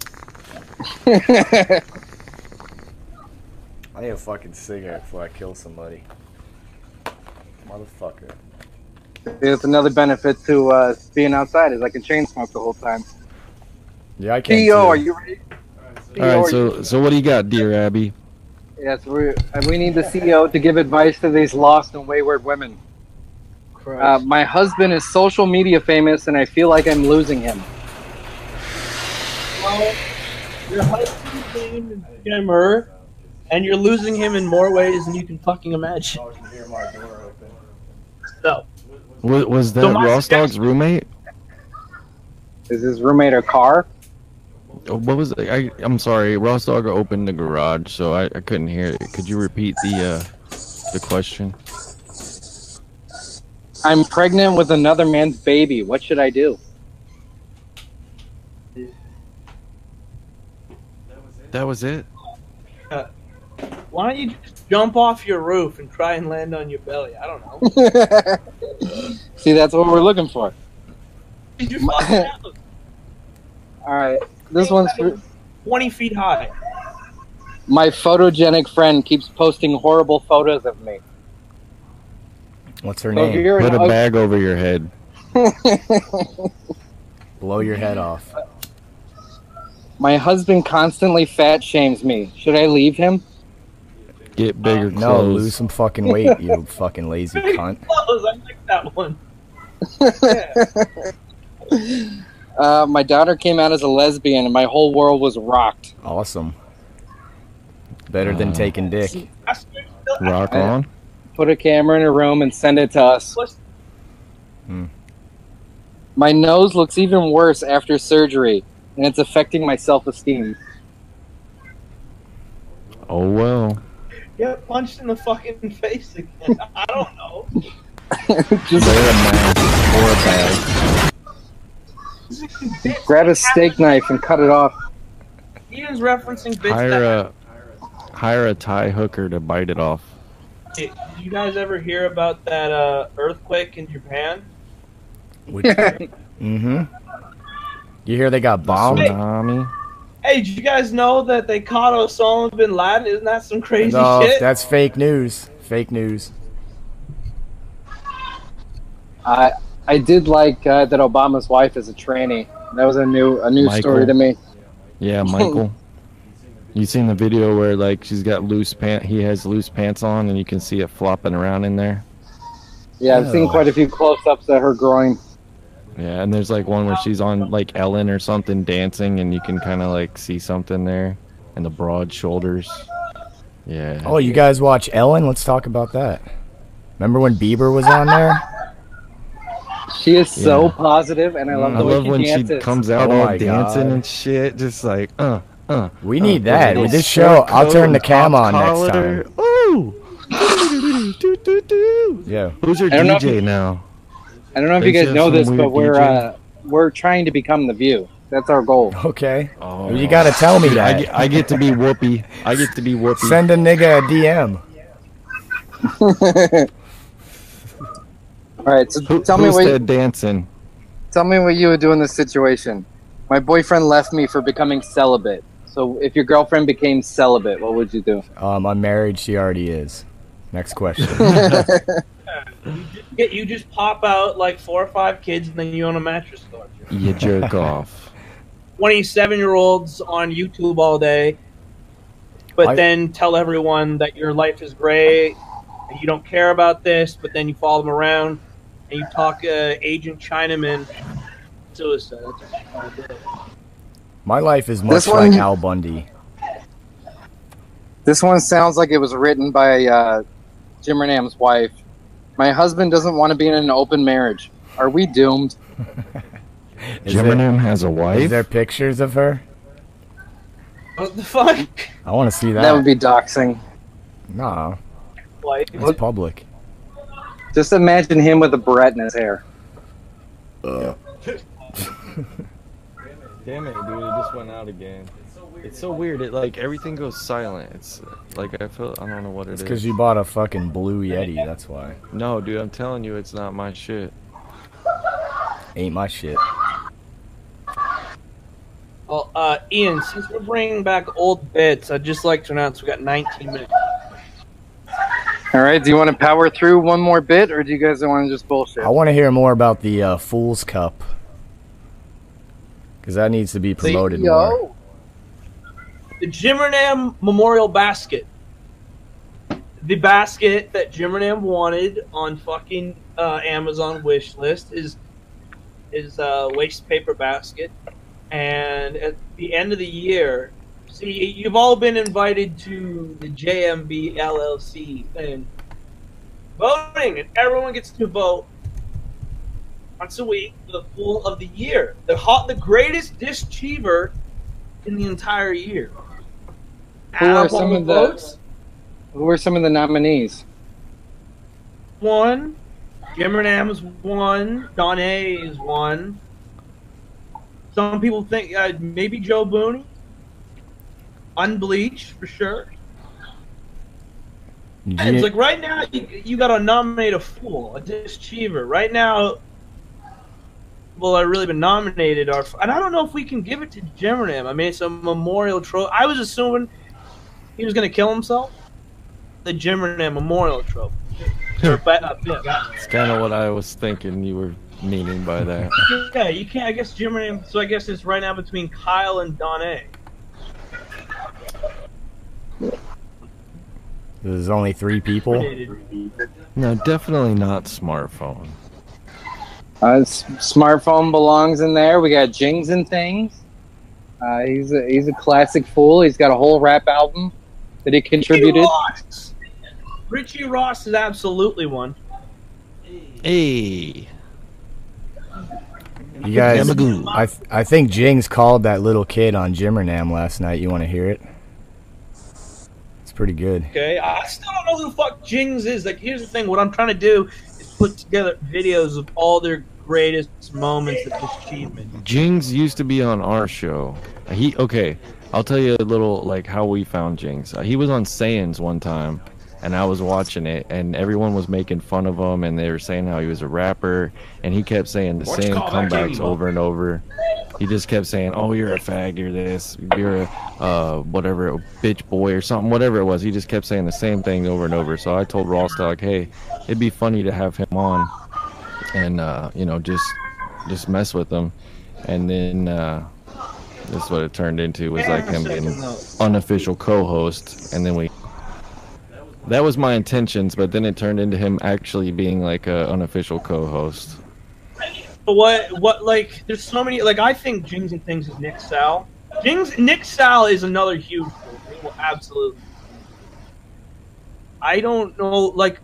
I need a fucking cigarette before I kill somebody. Motherfucker. It's another benefit to uh, being outside is I can chain smoke the whole time. Yeah, I can. P O, too. are you ready? All right, so so what do you got, dear Abby? Yes, we we need the C E O to give advice to these lost and wayward women. Uh, my husband is social media famous, and I feel like I'm losing him. Well, your husband's name is Jimmer, and you're losing him in more ways than you can fucking imagine. So, Was, was that So my Ross Dog's roommate? Is his roommate a car? Oh, What was it? I? I'm sorry. Ross Dog opened the garage, so I, I couldn't hear it. Could you repeat the uh, the question? I'm pregnant with another man's baby. What should I do? That was it. uh, why don't you just jump off your roof and try and land on your belly? I don't know. See, that's what we're looking for. Did you fucking out? All right, this one's for twenty feet high. my photogenic friend. Keeps posting horrible photos of me. What's her So name? you're Put an a ug- bag over your head. Blow your head off. My husband constantly fat shames me. Should I leave him? Get bigger No, clothes. lose some fucking weight, you fucking lazy cunt. Close, I like that one. Uh, my daughter came out as a lesbian, and my whole world was rocked. Awesome. Better than Uh, taking dick. Rock on. Put a camera in her room and send it to us. Hmm. My nose looks even worse after surgery, and it's affecting my self-esteem. Oh well. Get punched in the fucking face again. I don't know. Just Wear a mask or a bag. grab a steak knife and cut it off. Ian's referencing bits Hire that. a hire a Thai hooker to bite it off. Did you guys ever hear about that uh, earthquake in Japan? Which, mm-hmm. You hear they got bombed? Tsunami. Hey, did you guys know that they caught Osama bin Laden? Isn't that some crazy No, shit? that's fake news. Fake news. I I did like uh, that Obama's wife is a tranny. That was a new a new Michael. story to me. Yeah, Michael. You seen the video where like she's got loose pant? He has loose pants on, and you can see it flopping around in there. Yeah, I've seen Oh. quite a few close-ups at her groin. Yeah, and there's like one where she's on like Ellen or something dancing, and you can kind of like see something there, and the broad shoulders. Yeah. Oh, you guys watch Ellen? Let's talk about that. Remember when Bieber was on there? She is so Yeah. positive, and I love I the way love she when she dances. comes out Oh all my dancing God. and shit, just like uh uh. We uh, need that. with With a this show, short I'll coat turn the and cam pop on next collar. time. Ooh. Do-do-do-do-do-do. Yeah. Who's your I don't know D if J you- now? I don't know if They you guys have know some this, weird but we're D J. uh, we're trying to become the View. That's our goal. Okay. Oh. You gotta tell me I that. get, I get to be Whoopi. I get to be Whoopi. Send a nigga a D M. All right, so Who, tell me who's what that dancing? tell me what you would do in this situation. My boyfriend left me for becoming celibate. So if your girlfriend became celibate, what would you do? Um, I'm married. She already is. Next question. Yeah, you just pop out like four or five kids, and then you own a mattress store. You jerk off. twenty-seven-year-olds on YouTube all day, but I- then tell everyone that your life is great, and you don't care about this, but then you follow them around, and you talk uh, Agent Chinaman suicide. That's what you wanna do. My life is much This one- like Al Bundy. This one sounds like it was written by uh, Jim Renam's wife. My husband doesn't want to be in an open marriage. Are we doomed? Is Jim there- Renam has a Is wife? there pictures of her? What the fuck? I want to see that. That would be doxing. Nah. wife. It's public. Just imagine him with a barrette in his hair. Uh. Damn it, dude! It just went out again. It's so weird. It like everything goes silent. It's like I feel I don't know what it It's is. because you bought a fucking blue Yeti. That's why. No, dude, I'm telling you, it's not my shit. Ain't my shit. Well, uh, Ian, since we're bringing back old bits, I'd just like to announce we got nineteen minutes. All right, do you want to power through one more bit, or do you guys want to just bullshit? I want to hear more about the uh, Fool's Cup. Because that needs to be promoted The- more. The Jimmernam Memorial Basket. The basket that Jimmernam wanted on fucking uh, Amazon wish list is is a waste paper basket. And at the end of the year, see, you've all been invited to the J M B L L C thing. Voting, and everyone gets to vote once a week for the Fool of the Year. The hot, the greatest disc achiever in the entire year. Who are Out of all some the of the votes, Who are some of the nominees? one, Jimmernam is one, Don A is one. Some people think uh, maybe Joe Booney. Unbleached, for sure. And it's like right now, you, you got to nominate a fool, a disachiever. Right now, well, I've really been nominated are, and I don't know if we can give it to Jimmernam. I mean, it's a memorial trophy. I was assuming he was going to kill himself. The Jimmernam Memorial Trophy. It's kind of what I was thinking you were meaning by that. Yeah, you can't. I guess Jimmernam. So I guess it's right now between Kyle and Don A. There's only three people. No, definitely not smartphone. Uh, s- smartphone belongs in there. We got Jings and Things. Uh, he's a he's a classic fool. He's got a whole rap album that he contributed. Richie Ross. Richie Ross is absolutely one. Hey. You guys, Yamagoo. I th- I think Jings called that little kid on Jimmernam last night. You want to hear it? It's pretty good. Okay, I still don't know who the fuck Jings is. Like, here's the thing: what I'm trying to do is put together videos of all their greatest moments of achievement. Jings used to be on our show. He okay. I'll tell you a little like how we found Jings. Uh, he was on Saiyans one time, and I was watching it, and everyone was making fun of him, and they were saying how he was a rapper, and he kept saying the What you same call that comebacks game? over and over. He just kept saying, "Oh, you're a fag, you're this, you're a uh, whatever, a bitch boy or something, whatever it was." He just kept saying the same thing over and over. So I told Rostock, "Hey, it'd be funny to have him on, and uh, you know, just just mess with him." And then uh, this is what it turned into, was like him being unofficial co-host, and then we. That was my intentions, but then it turned into him actually being like a unofficial co-host. But what, what, like, there's so many, like, I think Jings and Things is Nick Sal. Jings, Nick Sal is another huge fool. He will absolutely. I don't know, like,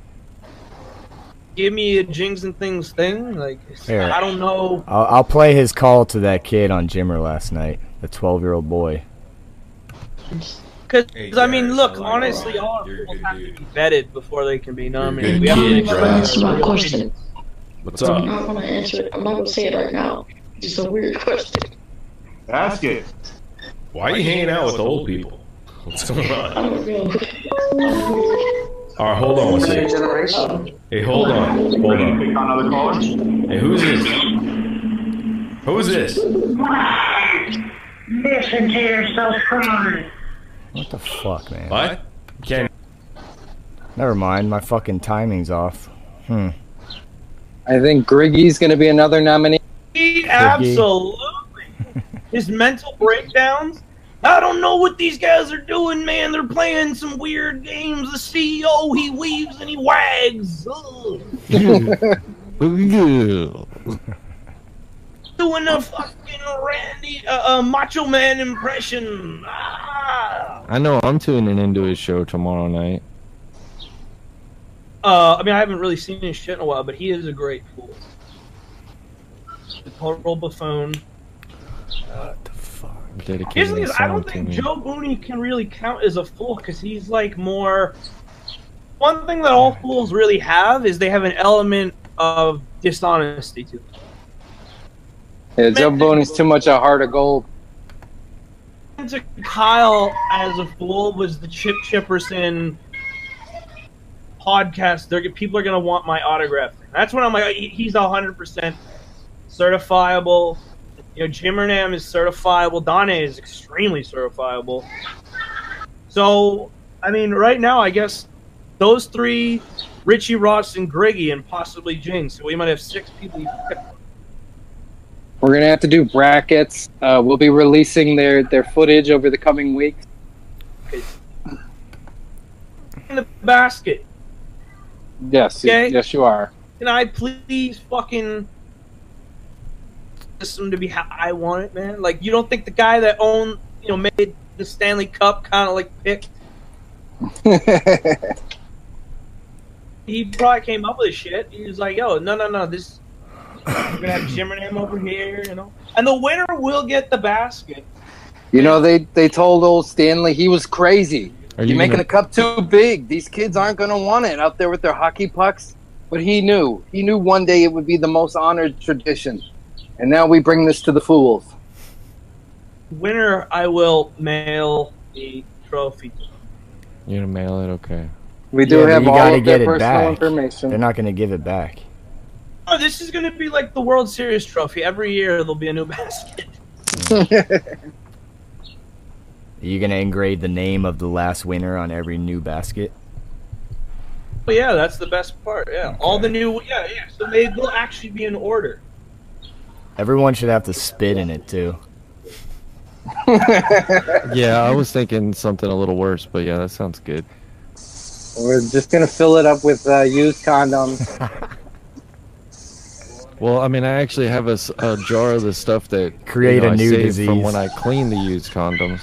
give me a Jings and Things thing. Like, Here. I don't know. I'll, I'll play his call to that kid on Jimmer last night, the twelve-year-old boy. Because, Hey, I mean, guys, look, I like honestly, Rob. all our You're a fools good have to dude. be vetted before they can be nominated. good We have to kid, make sure Rob. they Answer my have question. What's I'm up? not gonna answer it. I'm not gonna say it right now. It's a weird question. Ask it. Why are you hanging out with old people? What's going on? I don't know. All right, hold on one second. Um, Hey, hold on. Hold on. Pick on other callers. Hey, who's this? Who's this? Listen to yourself, come on. What the fuck, man? What? Can't. Never mind, my fucking timing's off. Hmm. I think Griggy's going to be another nominee. Absolutely. His mental breakdowns. I don't know what these guys are doing, man. They're playing some weird games. The C E O, he weaves and he wags. Ugh. Doing a fucking Randy, uh, uh, Macho Man impression. Ah. I know I'm tuning into his show tomorrow night. Uh, I mean, I haven't really seen his shit in a while, but he is a great fool. The total buffoon. What the fuck? Here's Dedicating the the thing, I song don't to think me. Joe Booney can really count as a fool because he's like more. one thing that all fools really have is they have an element of dishonesty to them. Yeah, Joe Boney's too much a heart of gold. To Kyle as a fool was the Chip Chipperson podcast. They're, people are going to want my autograph. That's when I'm like, he's one hundred percent certifiable. You know, Jimmernam is certifiable. Donne is extremely certifiable. So, I mean, right now, I guess those three, Richie, Ross, and Griggy, and possibly Jinx. So we might have six people. We're gonna have to do brackets. Uh, we'll be releasing their, their footage over the coming weeks. In the basket. Yes, Okay. yes, you are. Can I please fucking system to be how I want it, man? Like, you don't think the guy that owned, you know, made the Stanley Cup kind of like picked? He probably came up with this shit. He was like, yo, no, no, no, this. We're gonna have Jimmernam over here, you know, and the winner will get the basket. You know, they, they told old Stanley he was crazy. Are You're you making gonna- the cup too big. These kids aren't going to want it out there with their hockey pucks. But he knew. He knew one day it would be the most honored tradition. And now we bring this to the fools. Winner, I will mail the trophy. You're gonna mail it, okay? We do Yeah, but have you all gotta of their get it personal back. information. They're not going to give it back. Oh, this is gonna be like the World Series trophy. Every year there'll be a new basket. Are you going to engrave the name of the last winner on every new basket? But yeah, that's the best part. Yeah, all the new. Yeah, yeah. So they will actually be in order. Everyone should have to spit in it, too. Yeah, I was thinking something a little worse, but yeah, that sounds good. We're just going to fill it up with uh, used condoms. Well, I mean, I actually have a, s- a jar of the stuff that Create you know, a I new saved disease. from when I clean the used condoms.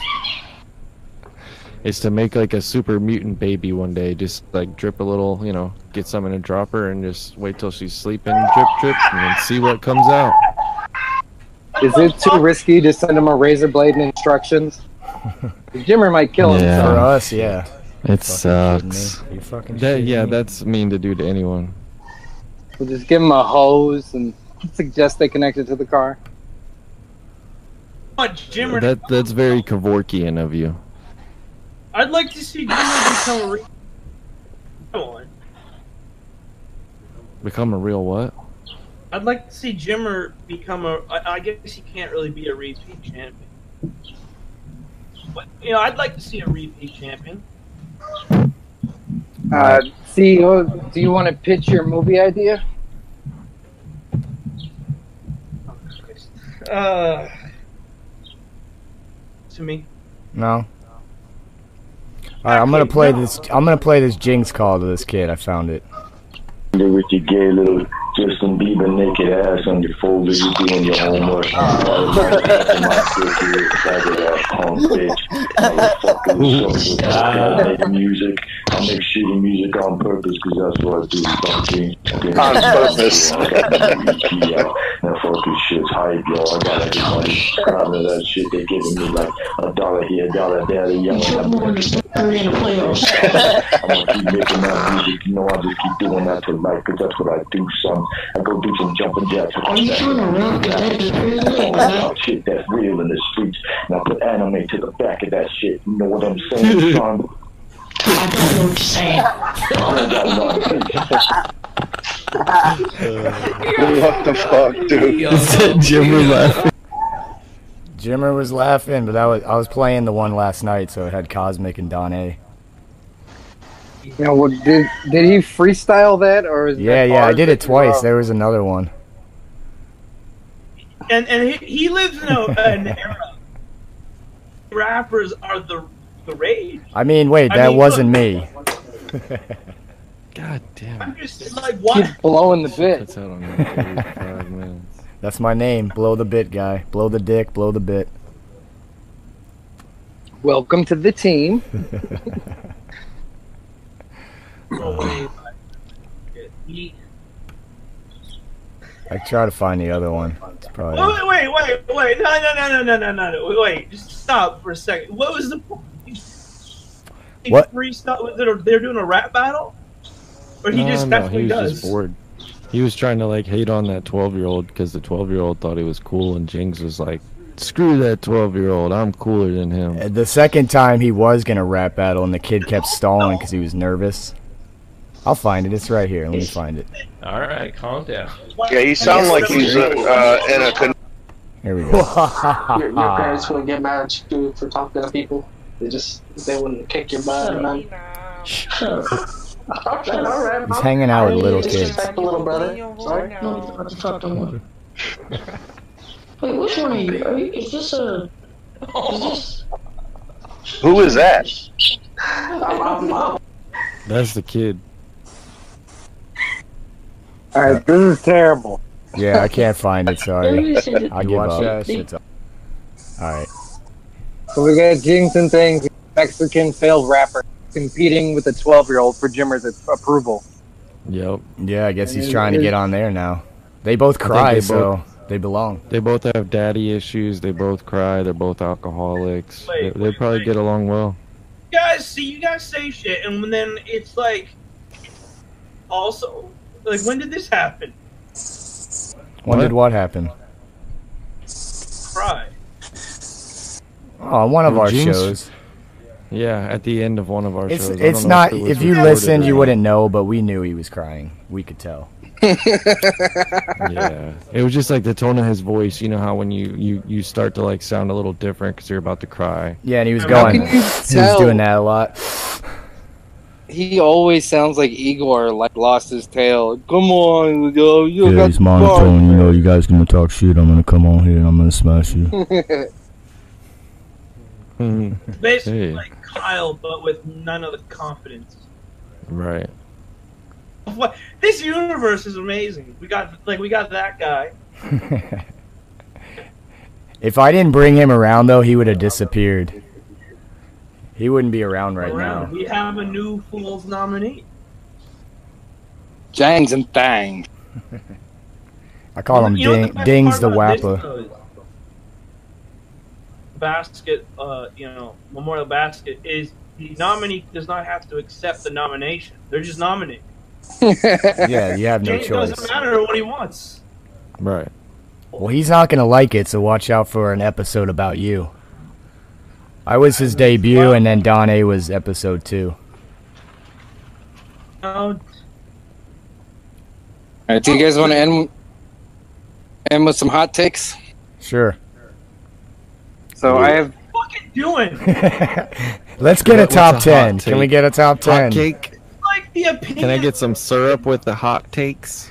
Is to make like a super mutant baby one day. Just like drip a little, you know, get some in a dropper and just wait till she's sleeping, drip, drip, and then see what comes out. Is it too risky to send him a razor blade and instructions? Jimmer might kill him. Yeah. For us, yeah. It Fucking kidding sucks. me? You fucking That, shitting yeah, me? that's mean to do to anyone. We'll just give him a hose and suggest they connect it to the car. But Jimmer, That that's very Kevorkian of you. I'd like to see Jimmer become a. Re- Come on. Become a real what? I'd like to see Jimmer become a. I, I guess he can't really be a repeat champion. But you know, I'd like to see a repeat champion. Uh, C E O, do you want to pitch your movie idea? Uh, to me. No. All right, I'm gonna play this. I'm gonna play this Jinx call to this kid. I found it. With your gay little Justin Bieber naked ass on your folder, you doing your homework. My silky faggot ass punk bitch. Motherfucker, I make music. I make shitty music on purpose because that's what I do. Fucking On purpose. That fucking shit's hype, yo. I got everybody subscribing to that shit. They're giving me like a dollar here, a dollar there. They're yelling at me. I'm gonna keep making that music. You know, I just keep doing that to life because that's what I do, son. I go do some jumping jacks. Are you trying to rap that? About shit that's real in the streets. And I put anime to the back of that shit. You know what I'm saying, son? I don't know what you're saying. What the fuck, dude? Jimmer laughing. Jimmer was laughing, but that was I was playing the one last night, so it had Cosmic and Donne. You know, what, did did he freestyle that or? Is Yeah, that yeah, I bars did it that you twice. wrote? There was another one. And and he, he lives in a, an era. Rappers are the the rage. I mean, wait, I that mean, wasn't look- me. God damn. I'm just like what? Keep blowing the bit. That's out on thirty-five minutes. That's my name. Blow the bit, guy. Blow the dick. Blow the bit. Welcome to the team. No way. He- I try to find the other one. It's probably. Wait, wait, wait, wait! No, no, no, no, no, no, no! Wait, just stop for a second. What was the point? What? Freestyle? Was it a, they're doing a rap battle? Or he no, just no, that's he what he was does. just bored. He was trying to like hate on that twelve-year-old because the twelve-year-old thought he was cool, and Jings was like, "Screw that twelve-year-old, I'm cooler than him." Uh, The second time he was gonna rap battle, and the kid kept stalling because he was nervous. I'll find it. It's right here. Let me find it. All right, calm down. Yeah, he sounds like he's uh, uh, in a. Con- Here we your, go. your parents wouldn't get mad at you for talking to people. They just they wouldn't kick your butt, man. Alright, alright. He's hanging out with little kids. Disrespect the little brother. Sorry. No, you don't talk to him. Wait, which one are you? Are you is this a? Is this? Who is that? I'm, I'm, That's the kid. Alright, this is terrible. Yeah, I can't find it. Sorry. I give watch up. that Shit's up. All right. So we got Jinx and Things, Mexican failed rapper, competing with a twelve-year-old for Jimmer's approval. Yep. Yeah, I guess he's trying to get on there now. They both cry, they so both- they belong. They both have daddy issues. They both cry. They're both alcoholics. Wait, they they wait, probably wait. get along well. You guys see, you guys say shit, and then it's like, also, like, when did this happen? When What? did what happen? Cry. Oh, on one of Who, our Jinx? shows. Yeah, at the end of one of our It's shows. I it's don't know not. it was If you recorded listened, or you not. wouldn't know, but we knew he was crying. We could tell. Yeah, it was just like the tone of his voice. You know how when you you you start to like sound a little different because you're about to cry. Yeah, and he was How going. can you He was tell? doing that a lot. He always sounds like Igor, like lost his tail. Come on, yo, you Yeah, got he's the monotone. You know, you guys gonna talk shit. I'm gonna come on here and I'm gonna smash you. bar. Mhm. Basically Hey. like Kyle, but with none of the confidence. Right. What? This universe is amazing. We got like we got that guy. If I didn't bring him around, though, he would have disappeared. He wouldn't be around right around. now. We have a new Fools nominee. Jangs and Thang. I call him You know what Ding, the best Dings part the about this, Wappa. though, is Basket, uh, you know, Memorial Basket is the nominee does not have to accept the nomination. They're just nominated. Yeah, you have no It choice. doesn't matter what he wants. Right. Well, he's not gonna like it, so watch out for an episode about you. I was his debut, and then Don A was episode two. No, Alright, do you guys want to end, end with some hot takes? Sure. So I have. fucking doing Let's get a What's top hot ten. Can take? we get a top ten? Hot cake. like the opinion. Can I get some syrup with the hot takes?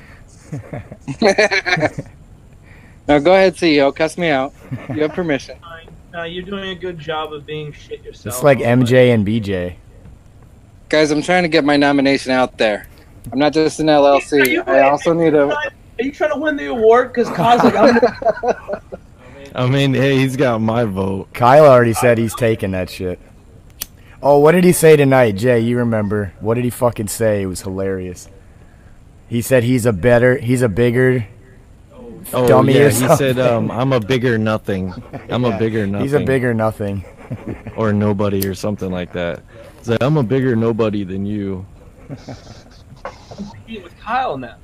No, go ahead, C E O. Cuss me out. You have permission. Uh, you're doing a good job of being shit yourself. It's like M J and B J. Guys, I'm trying to get my nomination out there. I'm not just an L L C. I also need a. Are you trying to win the award? Because Kyle's like, I'm gonna... I mean, hey, he's got my vote. Kyle already said he's taking that shit. Oh, what did he say tonight, Jay? You remember? What did he fucking say? It was hilarious. He said he's a better, he's a bigger Oh, dummy yeah, or he something. said, um, I'm a bigger nothing. I'm Yeah, a bigger nothing. He's a bigger nothing. Or nobody or something like that. He's like, I'm a bigger nobody than you. competing with Kyle now.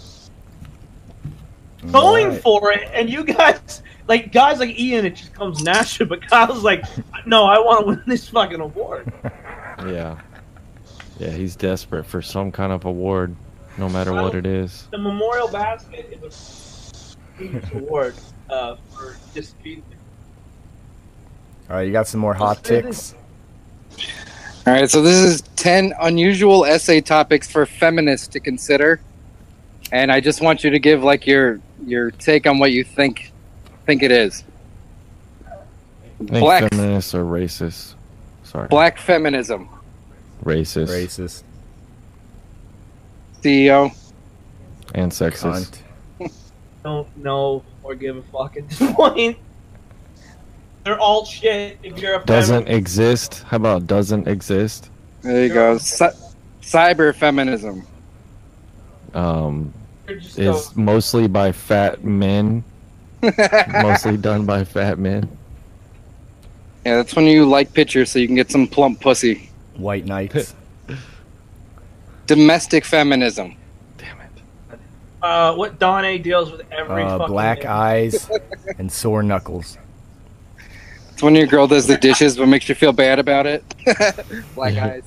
Going Right. for it, and you guys, like guys like Ian, it just comes natural. But Kyle's like, no, I want to win this fucking award. Yeah. Yeah, he's desperate for some kind of award, no matter what it is. The Memorial Basket is a huge award uh, for disputing. All right, you got some more hot ticks? All right, so this is ten unusual essay topics for feminists to consider, and I just want you to give like your your take on what you think think it is. I think Black feminists are racist. Sorry. black feminism. Racist. Racist. C E O. And sexist. Don't know or give a fuck at this point. They're all shit. If you're a Doesn't feminist. exist? How about doesn't exist? There you go. Cy- cyber feminism. Um, You're just is mostly by fat men. Mostly done by fat men. Yeah, that's when you like pictures so you can get some plump pussy. White knights. Domestic feminism. Uh, what Don A deals with every Uh, fucking black day. eyes and sore knuckles. It's when your girl does the dishes but makes you feel bad about it. Black eyes.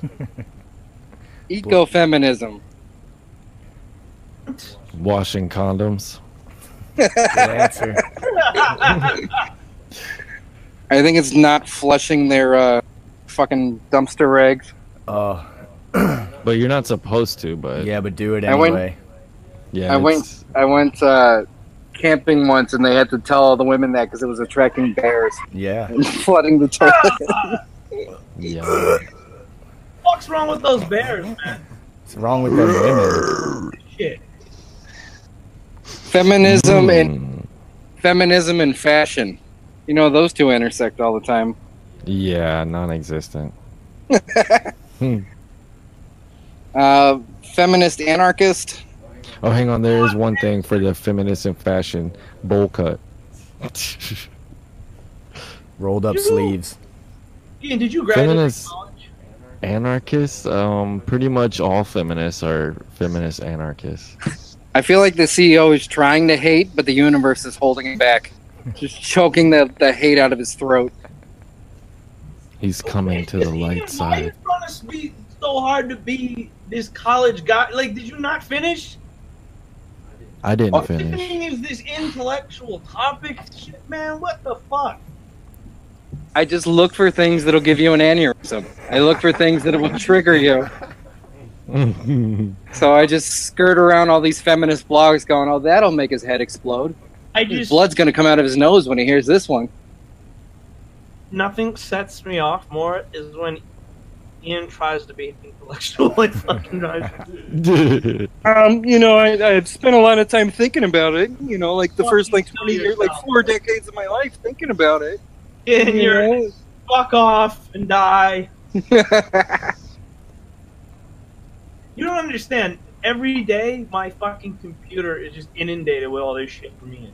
Ecofeminism. Washing condoms. Good answer. I think it's not flushing their uh, fucking dumpster rags. Oh. But you're not supposed to, but Yeah, but do it I went- anyway. yeah, I it's- went I went uh, camping once and they had to tell all the women that because it was attracting bears Yeah. and flooding the toilet. Yeah. What's wrong with those bears, man? What's wrong with them women? Shit. Feminism Mm. and feminism and fashion. You know those two intersect all the time. Yeah, non-existent. Hmm. Uh, feminist anarchist. Oh, hang on. There is one thing for the feminist in fashion: bowl cut. Rolled up sleeves. Ian, did you graduate Feminist from college? anarchists. Um, pretty much all feminists are feminist anarchists. I feel like the C E O is trying to hate, but the universe is holding him back, just choking the, the hate out of his throat. He's coming to the light Why are you side. trying to be so hard to be this college guy? Like, did you not finish? I didn't finish. Everything is this intellectual topic shit, man. What the fuck? I just look for things that'll give you an aneurysm. I look for things that will trigger you. So I just skirt around all these feminist blogs going, oh, that'll make his head explode. I His just blood's going to come out of his nose when he hears this one. nothing sets me off more is when Ian tries to be intellectual and fucking tries to. Um, you know, I, I've spent a lot of time thinking about it. You know, like the first like twenty years, like four decades of my life thinking about it. And You you're know? fuck off and die. You don't understand. Every day, my fucking computer is just inundated with all this shit from Ian.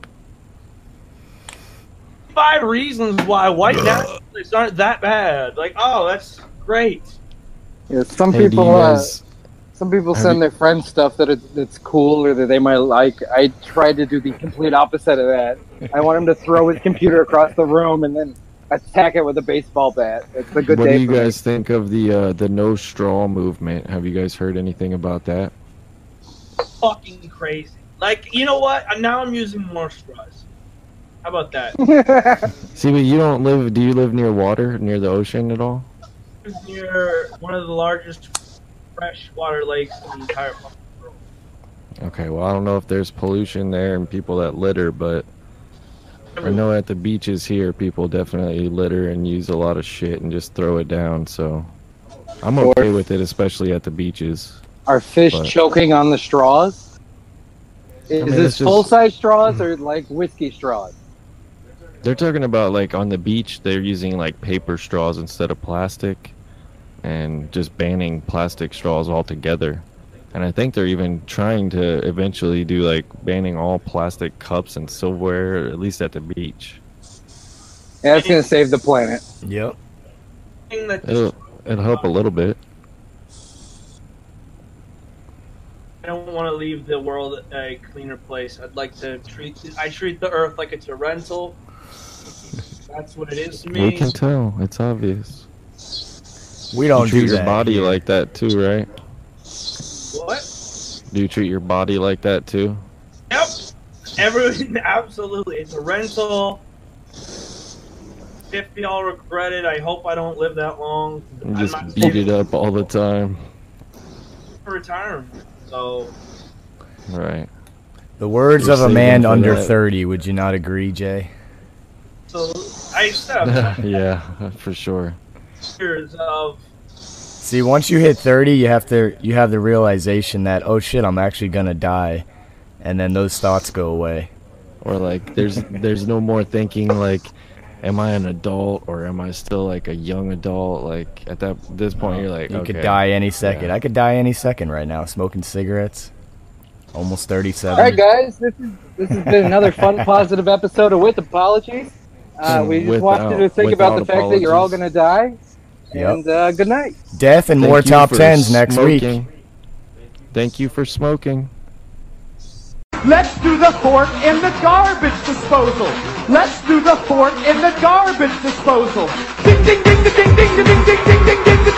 Five reasons why white nationalists aren't that bad. Like, oh, that's great. Yeah, some Hey, do people, you uh, guys- some people have send you- their friends stuff that it, that's cool or that they might like. I try to do the complete opposite of that. I want him to throw his computer across the room and then attack it with a baseball bat. It's a good What day do you for guys think of the uh, the no straw movement? Have you guys heard anything about that? Fucking crazy. Like, you know what? Now I'm using more straws. How about that? me. See, but you don't live. Do you live near water, near the ocean at all? It's near one of the largest freshwater lakes in the entire fucking world. Okay, well, I don't know if there's pollution there and people that litter, but I know at the beaches here, people definitely litter and use a lot of shit and just throw it down. So I'm okay with it, especially at the beaches. Are fish But- choking on the straws? Is mean, this it's just- full-size straws or like whiskey straws? They're talking about like on the beach, they're using like paper straws instead of plastic, and just banning plastic straws altogether. And I think they're even trying to eventually do like banning all plastic cups and silverware, at least at the beach. Yeah, it's gonna save the planet. Yep. Thing that It'll it'll help a little bit. I don't want to leave the world a cleaner place. I'd like to treat I treat the earth like it's a rental. That's what it is to me. We can tell. It's obvious. We don't you treat do your that body here. like that too, right? What? Do you treat your body like that too? Yep. Everyone, absolutely. It's a rental. If y'all regret it, I hope I don't live that long. And I'm just not beat it up all the time. for retirement. So Right. The words You're of a saving man for under that. thirty. Would you not agree, Jay? so I used to have Yeah, for sure. years of See, once you hit thirty, you have to you have the realization that, oh shit, I'm actually gonna die, and then those thoughts go away. Or like there's there's no more thinking like, am I an adult or am I still like a young adult? Like at that this point you're like, You okay, could die any second. yeah. I could die any second right now, smoking cigarettes. Almost thirty-seven. All right, guys, this is this has been another fun, positive episode of With Apologies. Uh, we just want you to Without- think about the without fact that you're all apologies. going to die. Yep. And uh, good night. Death and Thank more you top for tens next smoking. week. Thank you for smoking. Let's do the fork in the garbage disposal. Let's do the fork in the garbage disposal. Ding ding ding ding ding ding ding ding ding ding ding ding.